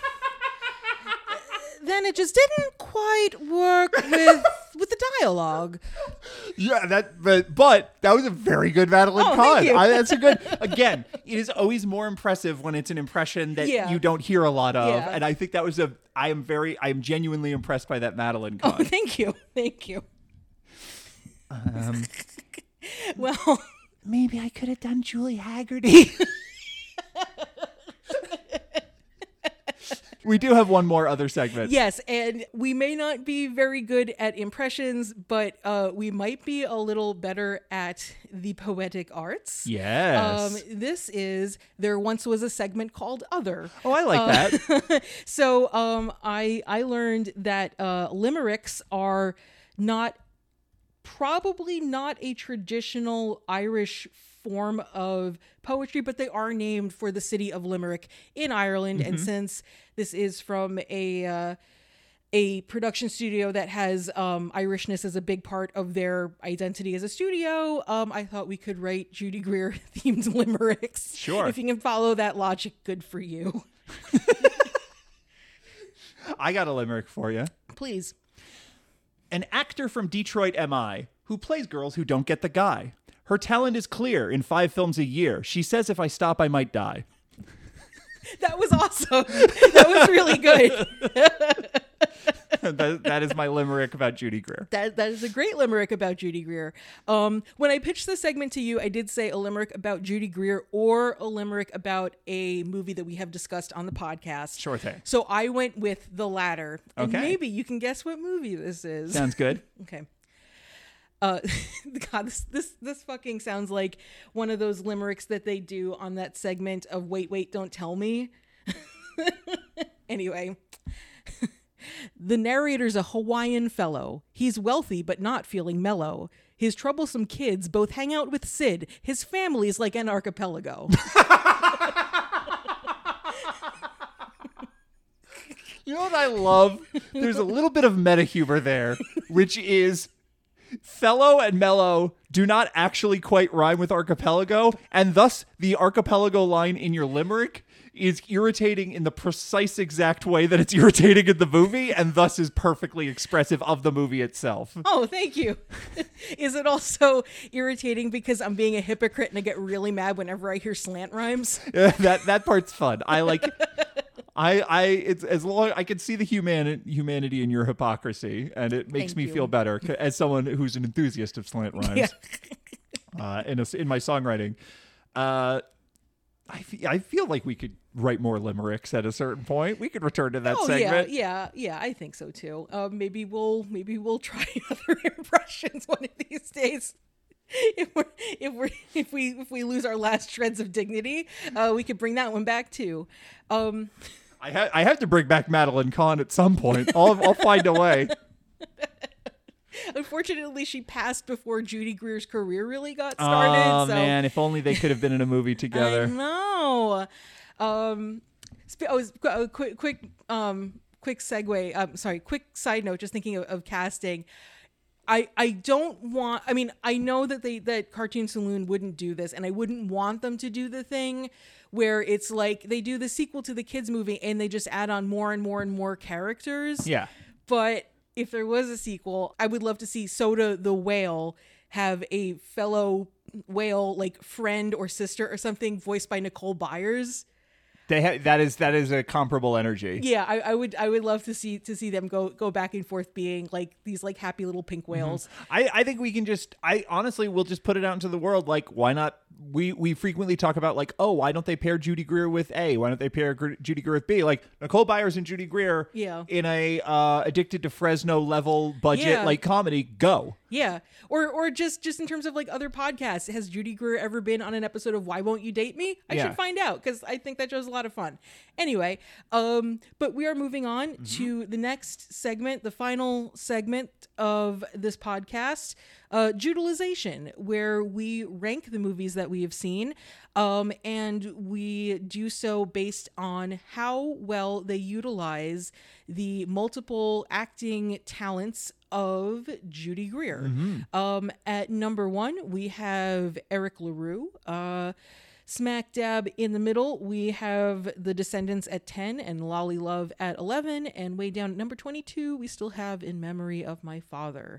then it just didn't quite work with with the dialogue. Yeah, that but, but that was a very good Madeline Oh, Kahn. thank you. I, that's a good. Again, it is always more impressive when it's an impression that Yeah. you don't hear a lot of, Yeah. and I think that was a. I am very. I am genuinely impressed by that Madeline Kahn. Oh, thank you, thank you. Um, Well, maybe I could have done Julie Haggerty. We do have one more other segment. yes, and we may not be very good at impressions, but uh, we might be a little better at the poetic arts. Yes. Um, this is There Once Was a Segment Called Other. oh, I like that. So um, I I learned that uh, limericks are not probably not a traditional Irish form of poetry, but they are named for the city of Limerick in Ireland. Mm-hmm. And since this is from a uh, a production studio that has um, Irishness as a big part of their identity as a studio, um, I thought we could write Judy Greer themed limericks. Sure. If you can follow that logic, good for you. I got a limerick for you. Please. An actor from Detroit M I who plays girls who don't get the guy. Her talent is clear in five films a year. She says if I stop, I might die. That was awesome. That was really good. that, that is my limerick about Judy Greer. That that is a great limerick about Judy Greer. Um, when I pitched this segment to you, I did say a limerick about Judy Greer or a limerick about a movie that we have discussed on the podcast. Sure thing. So I went with the latter. And Okay. maybe you can guess what movie this is. Sounds good. Okay. Uh, God, this, this this fucking sounds like one of those limericks that they do on that segment of Wait, Wait, Don't Tell Me. Anyway, the narrator's a Hawaiian fellow. He's wealthy but not feeling mellow. His troublesome kids both hang out with Sid. His family's like an archipelago. You know what I love? There's a little bit of meta humor there, which is fellow and mellow do not actually quite rhyme with archipelago, and thus the archipelago line in your limerick is irritating in the precise exact way that it's irritating in the movie, and thus is perfectly expressive of the movie itself. Oh, thank you. Is it also irritating because I'm being a hypocrite and I get really mad whenever I hear slant rhymes? that that part's fun. I like I, I, it's as long I can see the human humanity in your hypocrisy, and it makes Thank me you. feel better c- as someone who's an enthusiast of slant rhymes. Yeah. uh, in a, in my songwriting, uh, I fe- I feel like we could write more limericks at a certain point. We could return to that Oh segment. yeah, yeah, yeah. I think so too. Uh, maybe we'll maybe we'll try other impressions one of these days. If we're if we if we if we lose our last shreds of dignity, uh, we could bring that one back too. Um, I ha- I have to bring back Madeline Kahn at some point. I'll I'll find a way. Unfortunately, she passed before Judy Greer's career really got started. Oh so man, if only they could have been in a movie I together. know. Um, sp- oh, sp- uh, quick, quick, um, quick segue. Um, sorry, quick side note. Just thinking of, of casting. I, I don't want. I mean, I know that they that Cartoon Saloon wouldn't do this, and I wouldn't want them to do the thing where it's like they do the sequel to the kids movie and they just add on more and more and more characters. Yeah. But if there was a sequel, I would love to see Soda the whale have a fellow whale like friend or sister or something voiced by Nicole Byers. They ha- that is that is a comparable energy. Yeah, I, I would I would love to see to see them go go back and forth being like these like happy little pink whales. I, I think we can just I honestly we'll just put it out into the world. Like, why not? We we frequently talk about like, oh, why don't they pair Judy Greer with A? Why don't they pair Gr- Judy Greer with B? Like Nicole Byers and Judy Greer Yeah. in a uh, Addicted to Fresno level budget Yeah. like comedy. Go. Yeah, or or just just in terms of like other podcasts, has Judy Greer ever been on an episode of Why Won't You Date Me? I Yeah. should find out because I think that show's a lot of fun. Anyway, um, but we are moving on Mm-hmm. to the next segment, the final segment of this podcast, uh, Judalization, where we rank the movies that we have seen, um, and we do so based on how well they utilize the multiple acting talents of Judy Greer. Um, at number one, we have Eric LaRue. Uh, smack dab in the middle, we have The Descendants at ten and Lolly Love at eleven. And way down at number twenty-two, we still have In Memory of My Father.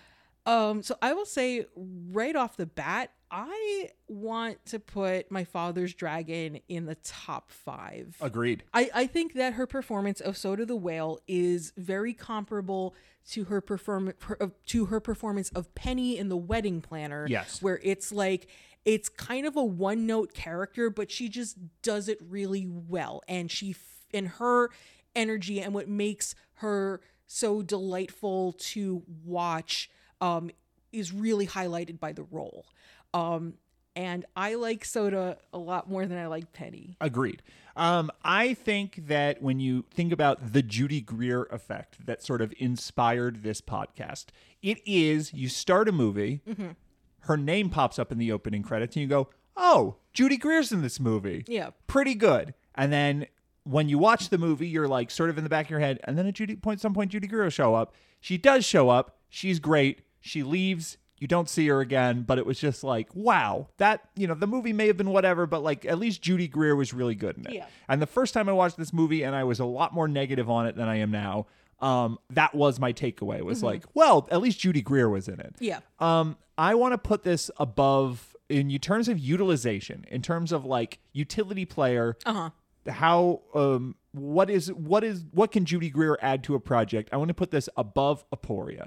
Um, so I will say right off the bat, I want to put My Father's Dragon in the top five. Agreed. I, I think that her performance of Soda the Whale is very comparable to her perform per, of- to her performance of Penny in The Wedding Planner. Yes. Where it's like it's kind of a one note character, but she just does it really well, and she f- and her energy and what makes her so delightful to watch um, is really highlighted by the role. Um, and I like Soda a lot more than I like Penny. Agreed. Um, I think that when you think about the Judy Greer effect that sort of inspired this podcast, it is you start a movie, her name pops up in the opening credits, and you go, oh, Judy Greer's in this movie. Yeah. Pretty good. And then when you watch the movie, you're like sort of in the back of your head, and then at Judy point some point Judy Greer will show up. She does show up. She's great. She leaves. You don't see her again, but it was just like, wow, that, you know, the movie may have been whatever, but like at least Judy Greer was really good in it. Yeah. And the first time I watched this movie, and I was a lot more negative on it than I am now, um, that was my takeaway, was like, well, at least Judy Greer was in it. Yeah. Um, I want to put this above in terms of utilization, in terms of like utility player. Uh-huh. How um what is what is what can Judy Greer add to a project? I want to put this above Aporia.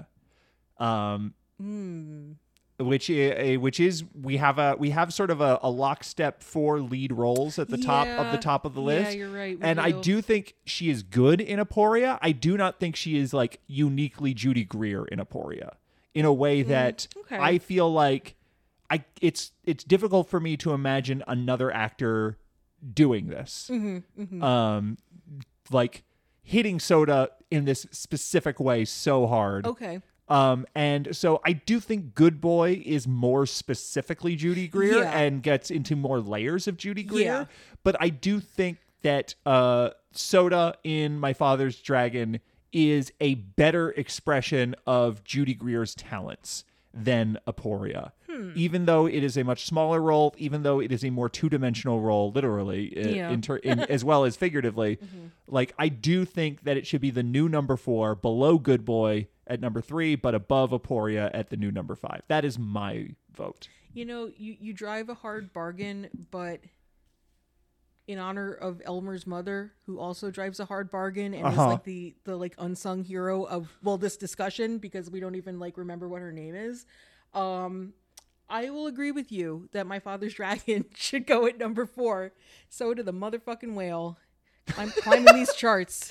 Um Mm. which is, which is we have a we have sort of a, a lockstep four lead roles at the top of Yeah. the top of the Yeah, list. you're right. We And I do. do think she is good in Aporia. I do not think she is like uniquely Judy Greer in Aporia in a way that Mm, okay. I feel like I it's it's difficult for me to imagine another actor doing this. Mm-hmm, mm-hmm. Um like hitting Soda in this specific way so hard. Okay. Um, and so I do think Good Boy is more specifically Judy Greer Yeah. and gets into more layers of Judy Greer. Yeah. But I do think that uh, Soda in My Father's Dragon is a better expression of Judy Greer's talents than Aporia. Hmm. Even though it is a much smaller role, even though it is a more two-dimensional role, literally, i- Yeah. in ter- in, as well as figuratively, like I do think that it should be the new number four, below Good Boy at number three, but above Aporia at the new number five. That is my vote. You know, you, you drive a hard bargain, but in honor of Elmer's mother, who also drives a hard bargain and Uh-huh. is like the the like unsung hero of well this discussion because we don't even like remember what her name is. Um, I will agree with you that My Father's Dragon should go at number four. So to the motherfucking whale. I'm climbing these charts.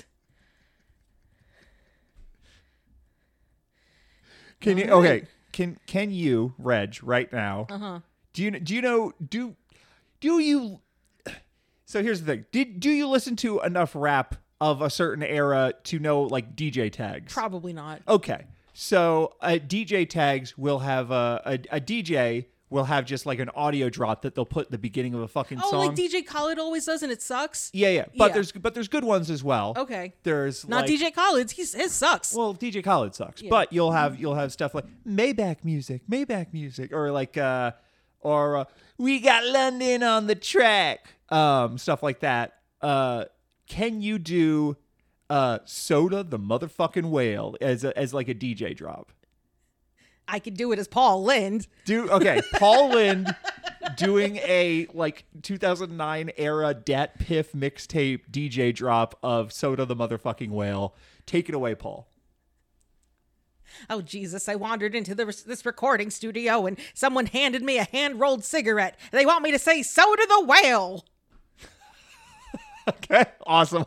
Can you All right. okay? Can can you, Reg, right now? Uh huh. Do you do you know do do you? So here's the thing: Did do you listen to enough rap of a certain era to know like D J tags? Probably not. Okay, so uh, D J tags will have a, a a D J will have just like an audio drop that they'll put at the beginning of a fucking Oh, song. like D J Khaled always does, and it sucks. yeah, yeah, but Yeah. there's but there's good ones as well. Okay. There's Not like, D J Khaled. He's his sucks. Well, D J Khaled sucks, Yeah. but you'll have you'll have stuff like Maybach music, Maybach music, or like uh, or uh, we got London on the track, um, stuff like that. Uh, can you do uh, Soda the motherfucking whale as a, as like a D J drop? I could do it as Paul Lind. Do okay, Paul Lind doing a like two thousand nine era Dat Piff mixtape D J drop of Soda the motherfucking whale. Take it away, Paul. Oh, Jesus, I wandered into the, this recording studio and someone handed me a hand-rolled cigarette. They want me to say, soda the whale. Okay, awesome.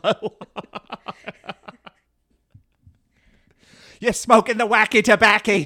You're smoking the wacky tobacco.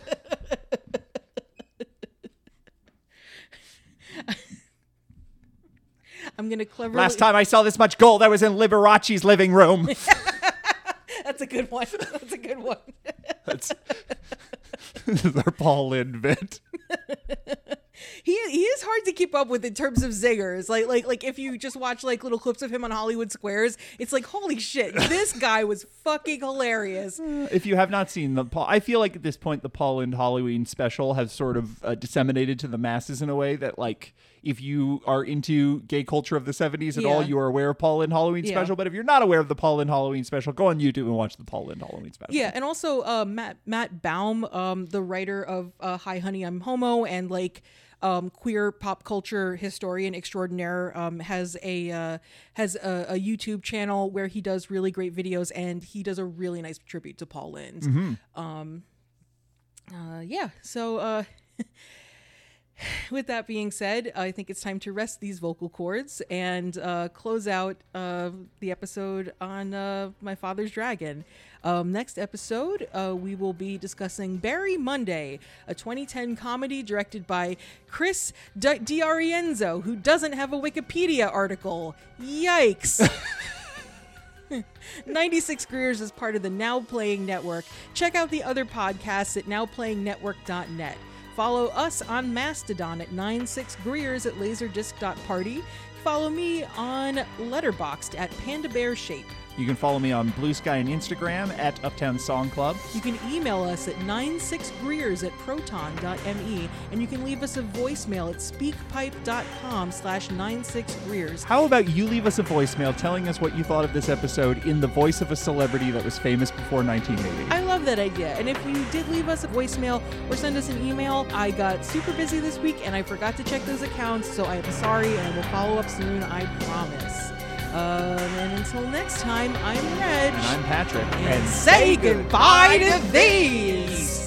I'm going to cleverly... Last time I saw this much gold, I was in Liberace's living room. That's a good one. That's a good one. That's this is our Paul Lind bit. He he is hard to keep up with in terms of zingers. Like like like if you just watch like little clips of him on Hollywood Squares, it's like holy shit, this guy was fucking hilarious. If you have not seen the Paul, I feel like at this point the Paul Lind Halloween special has sort of uh, disseminated to the masses in a way that like if you are into gay culture of the seventies at Yeah. all, you are aware of Paul Lind Halloween Yeah. special. But if you're not aware of the Paul Lind Halloween special, go on YouTube and watch the Paul Lind Halloween special. Yeah, and also uh, Matt Matt Baum, um, the writer of uh, Hi Honey, I'm Homo, and like um, queer pop culture historian extraordinaire, um, has a uh, has a, a YouTube channel where he does really great videos, and he does a really nice tribute to Paul Lind. Mm-hmm. Um, uh, yeah, so. Uh, With that being said, I think it's time to rest these vocal cords and uh, close out uh, the episode on uh, My Father's Dragon. Um, next episode, uh, we will be discussing Barry Monday, a twenty ten comedy directed by Chris D- D'Arienzo, who doesn't have a Wikipedia article. Yikes! ninety-six Greers is part of the Now Playing Network. Check out the other podcasts at now playing network dot net. Follow us on Mastodon at ninety-six Greers at laserdisc dot party. Follow me on Letterboxd at Panda Bear Shape. You can follow me on Blue Sky and Instagram at Uptown Song Club. You can email us at ninety-six Greers at proton dot me, and you can leave us a voicemail at speakpipe.com slash 96Greers. How about you leave us a voicemail telling us what you thought of this episode in the voice of a celebrity that was famous before nineteen eighty? I love that idea. And if you did leave us a voicemail or send us an email, I got super busy this week and I forgot to check those accounts, so I am sorry, and I will follow up soon, I promise. Um, and until next time, I'm Reg. And I'm Patrick. And say goodbye to these!